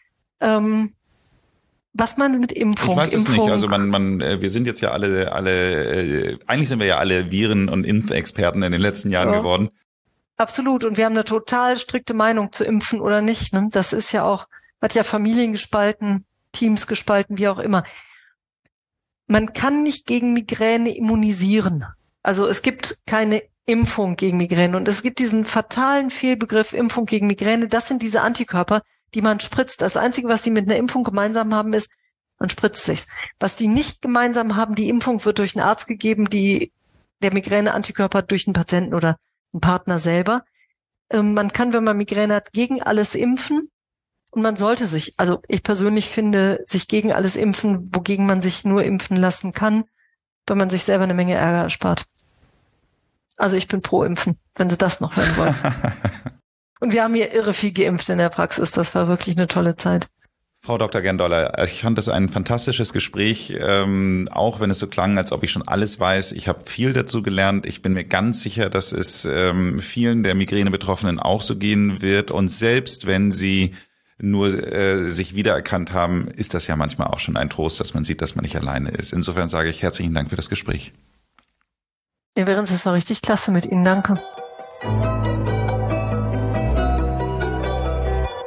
Was meinen Sie mit Impfung? Ich weiß es nicht. Also wir sind jetzt ja alle, eigentlich sind wir ja alle Viren- und Impfexperten in den letzten Jahren geworden. Absolut. Und wir haben eine total strikte Meinung zu impfen oder nicht. Ne? Das ist ja auch, hat ja Familien gespalten, Teams gespalten, wie auch immer. Man kann nicht gegen Migräne immunisieren. Also es gibt keine Impfung gegen Migräne. Und es gibt diesen fatalen Fehlbegriff Impfung gegen Migräne. Das sind diese Antikörper, die man spritzt. Das Einzige, was die mit einer Impfung gemeinsam haben, ist, man spritzt sich's. Was die nicht gemeinsam haben, die Impfung wird durch einen Arzt gegeben, der Migräne-Antikörper durch einen Patienten oder einen Partner selber. Man kann, wenn man Migräne hat, gegen alles impfen. Und man sollte sich, also ich persönlich finde, sich gegen alles impfen, wogegen man sich nur impfen lassen kann, weil man sich selber eine Menge Ärger erspart. Also ich bin pro Impfen, wenn Sie das noch hören wollen. Und wir haben hier irre viel geimpft in der Praxis. Das war wirklich eine tolle Zeit. Frau Dr. Gendoller, ich fand das ein fantastisches Gespräch, auch wenn es so klang, als ob ich schon alles weiß. Ich habe viel dazu gelernt. Ich bin mir ganz sicher, dass es vielen der Migräne-Betroffenen auch so gehen wird. Und selbst wenn sie nur sich wiedererkannt haben, ist das ja manchmal auch schon ein Trost, dass man sieht, dass man nicht alleine ist. Insofern sage ich herzlichen Dank für das Gespräch. Ja, Behrens, das war richtig klasse mit Ihnen. Danke.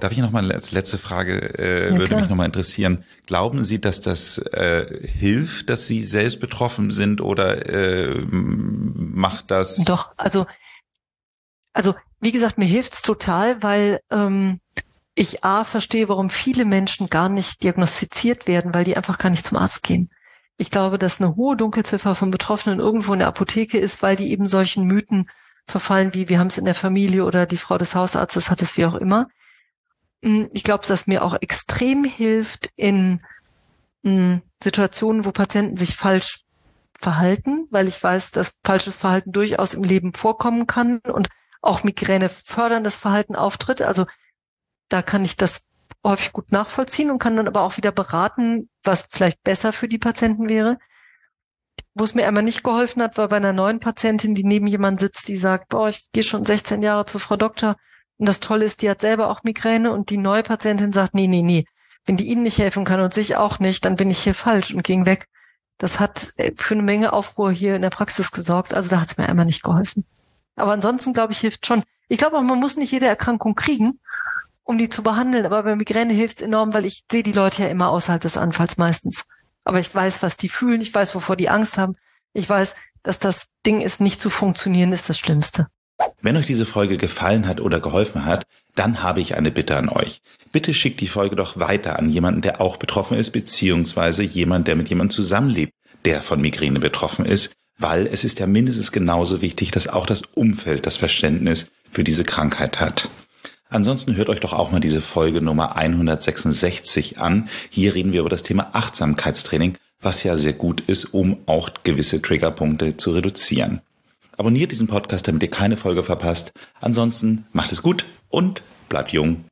Darf ich noch mal als letzte Frage, würde mich noch mal interessieren. Glauben Sie, dass das hilft, dass Sie selbst betroffen sind oder macht das? Doch, also wie gesagt, mir hilft's total, weil ich verstehe, warum viele Menschen gar nicht diagnostiziert werden, weil die einfach gar nicht zum Arzt gehen. Ich glaube, dass eine hohe Dunkelziffer von Betroffenen irgendwo in der Apotheke ist, weil die eben solchen Mythen verfallen, wie wir haben es in der Familie oder die Frau des Hausarztes hat es, wie auch immer. Ich glaube, dass mir auch extrem hilft in Situationen, wo Patienten sich falsch verhalten, weil ich weiß, dass falsches Verhalten durchaus im Leben vorkommen kann und auch Migräne förderndes Verhalten auftritt. Also da kann ich das häufig gut nachvollziehen und kann dann aber auch wieder beraten, was vielleicht besser für die Patienten wäre. Wo es mir einmal nicht geholfen hat, war bei einer neuen Patientin, die neben jemand sitzt, die sagt, ich gehe schon 16 Jahre zur Frau Doktor und das Tolle ist, die hat selber auch Migräne und die neue Patientin sagt, nee, wenn die Ihnen nicht helfen kann und sich auch nicht, dann bin ich hier falsch und ging weg. Das hat für eine Menge Aufruhr hier in der Praxis gesorgt, also da hat es mir einmal nicht geholfen. Aber ansonsten, glaube ich, hilft schon. Ich glaube auch, man muss nicht jede Erkrankung kriegen, um die zu behandeln, aber bei Migräne hilft es enorm, weil ich sehe die Leute ja immer außerhalb des Anfalls meistens. Aber ich weiß, was die fühlen, ich weiß, wovor die Angst haben. Ich weiß, dass das Ding ist, nicht zu funktionieren, ist das Schlimmste. Wenn euch diese Folge gefallen hat oder geholfen hat, dann habe ich eine Bitte an euch. Bitte schickt die Folge doch weiter an jemanden, der auch betroffen ist, beziehungsweise jemand, der mit jemandem zusammenlebt, der von Migräne betroffen ist, weil es ist ja mindestens genauso wichtig, dass auch das Umfeld das Verständnis für diese Krankheit hat. Ansonsten hört euch doch auch mal diese Folge Nummer 166 an. Hier reden wir über das Thema Achtsamkeitstraining, was ja sehr gut ist, um auch gewisse Triggerpunkte zu reduzieren. Abonniert diesen Podcast, damit ihr keine Folge verpasst. Ansonsten macht es gut und bleibt jung.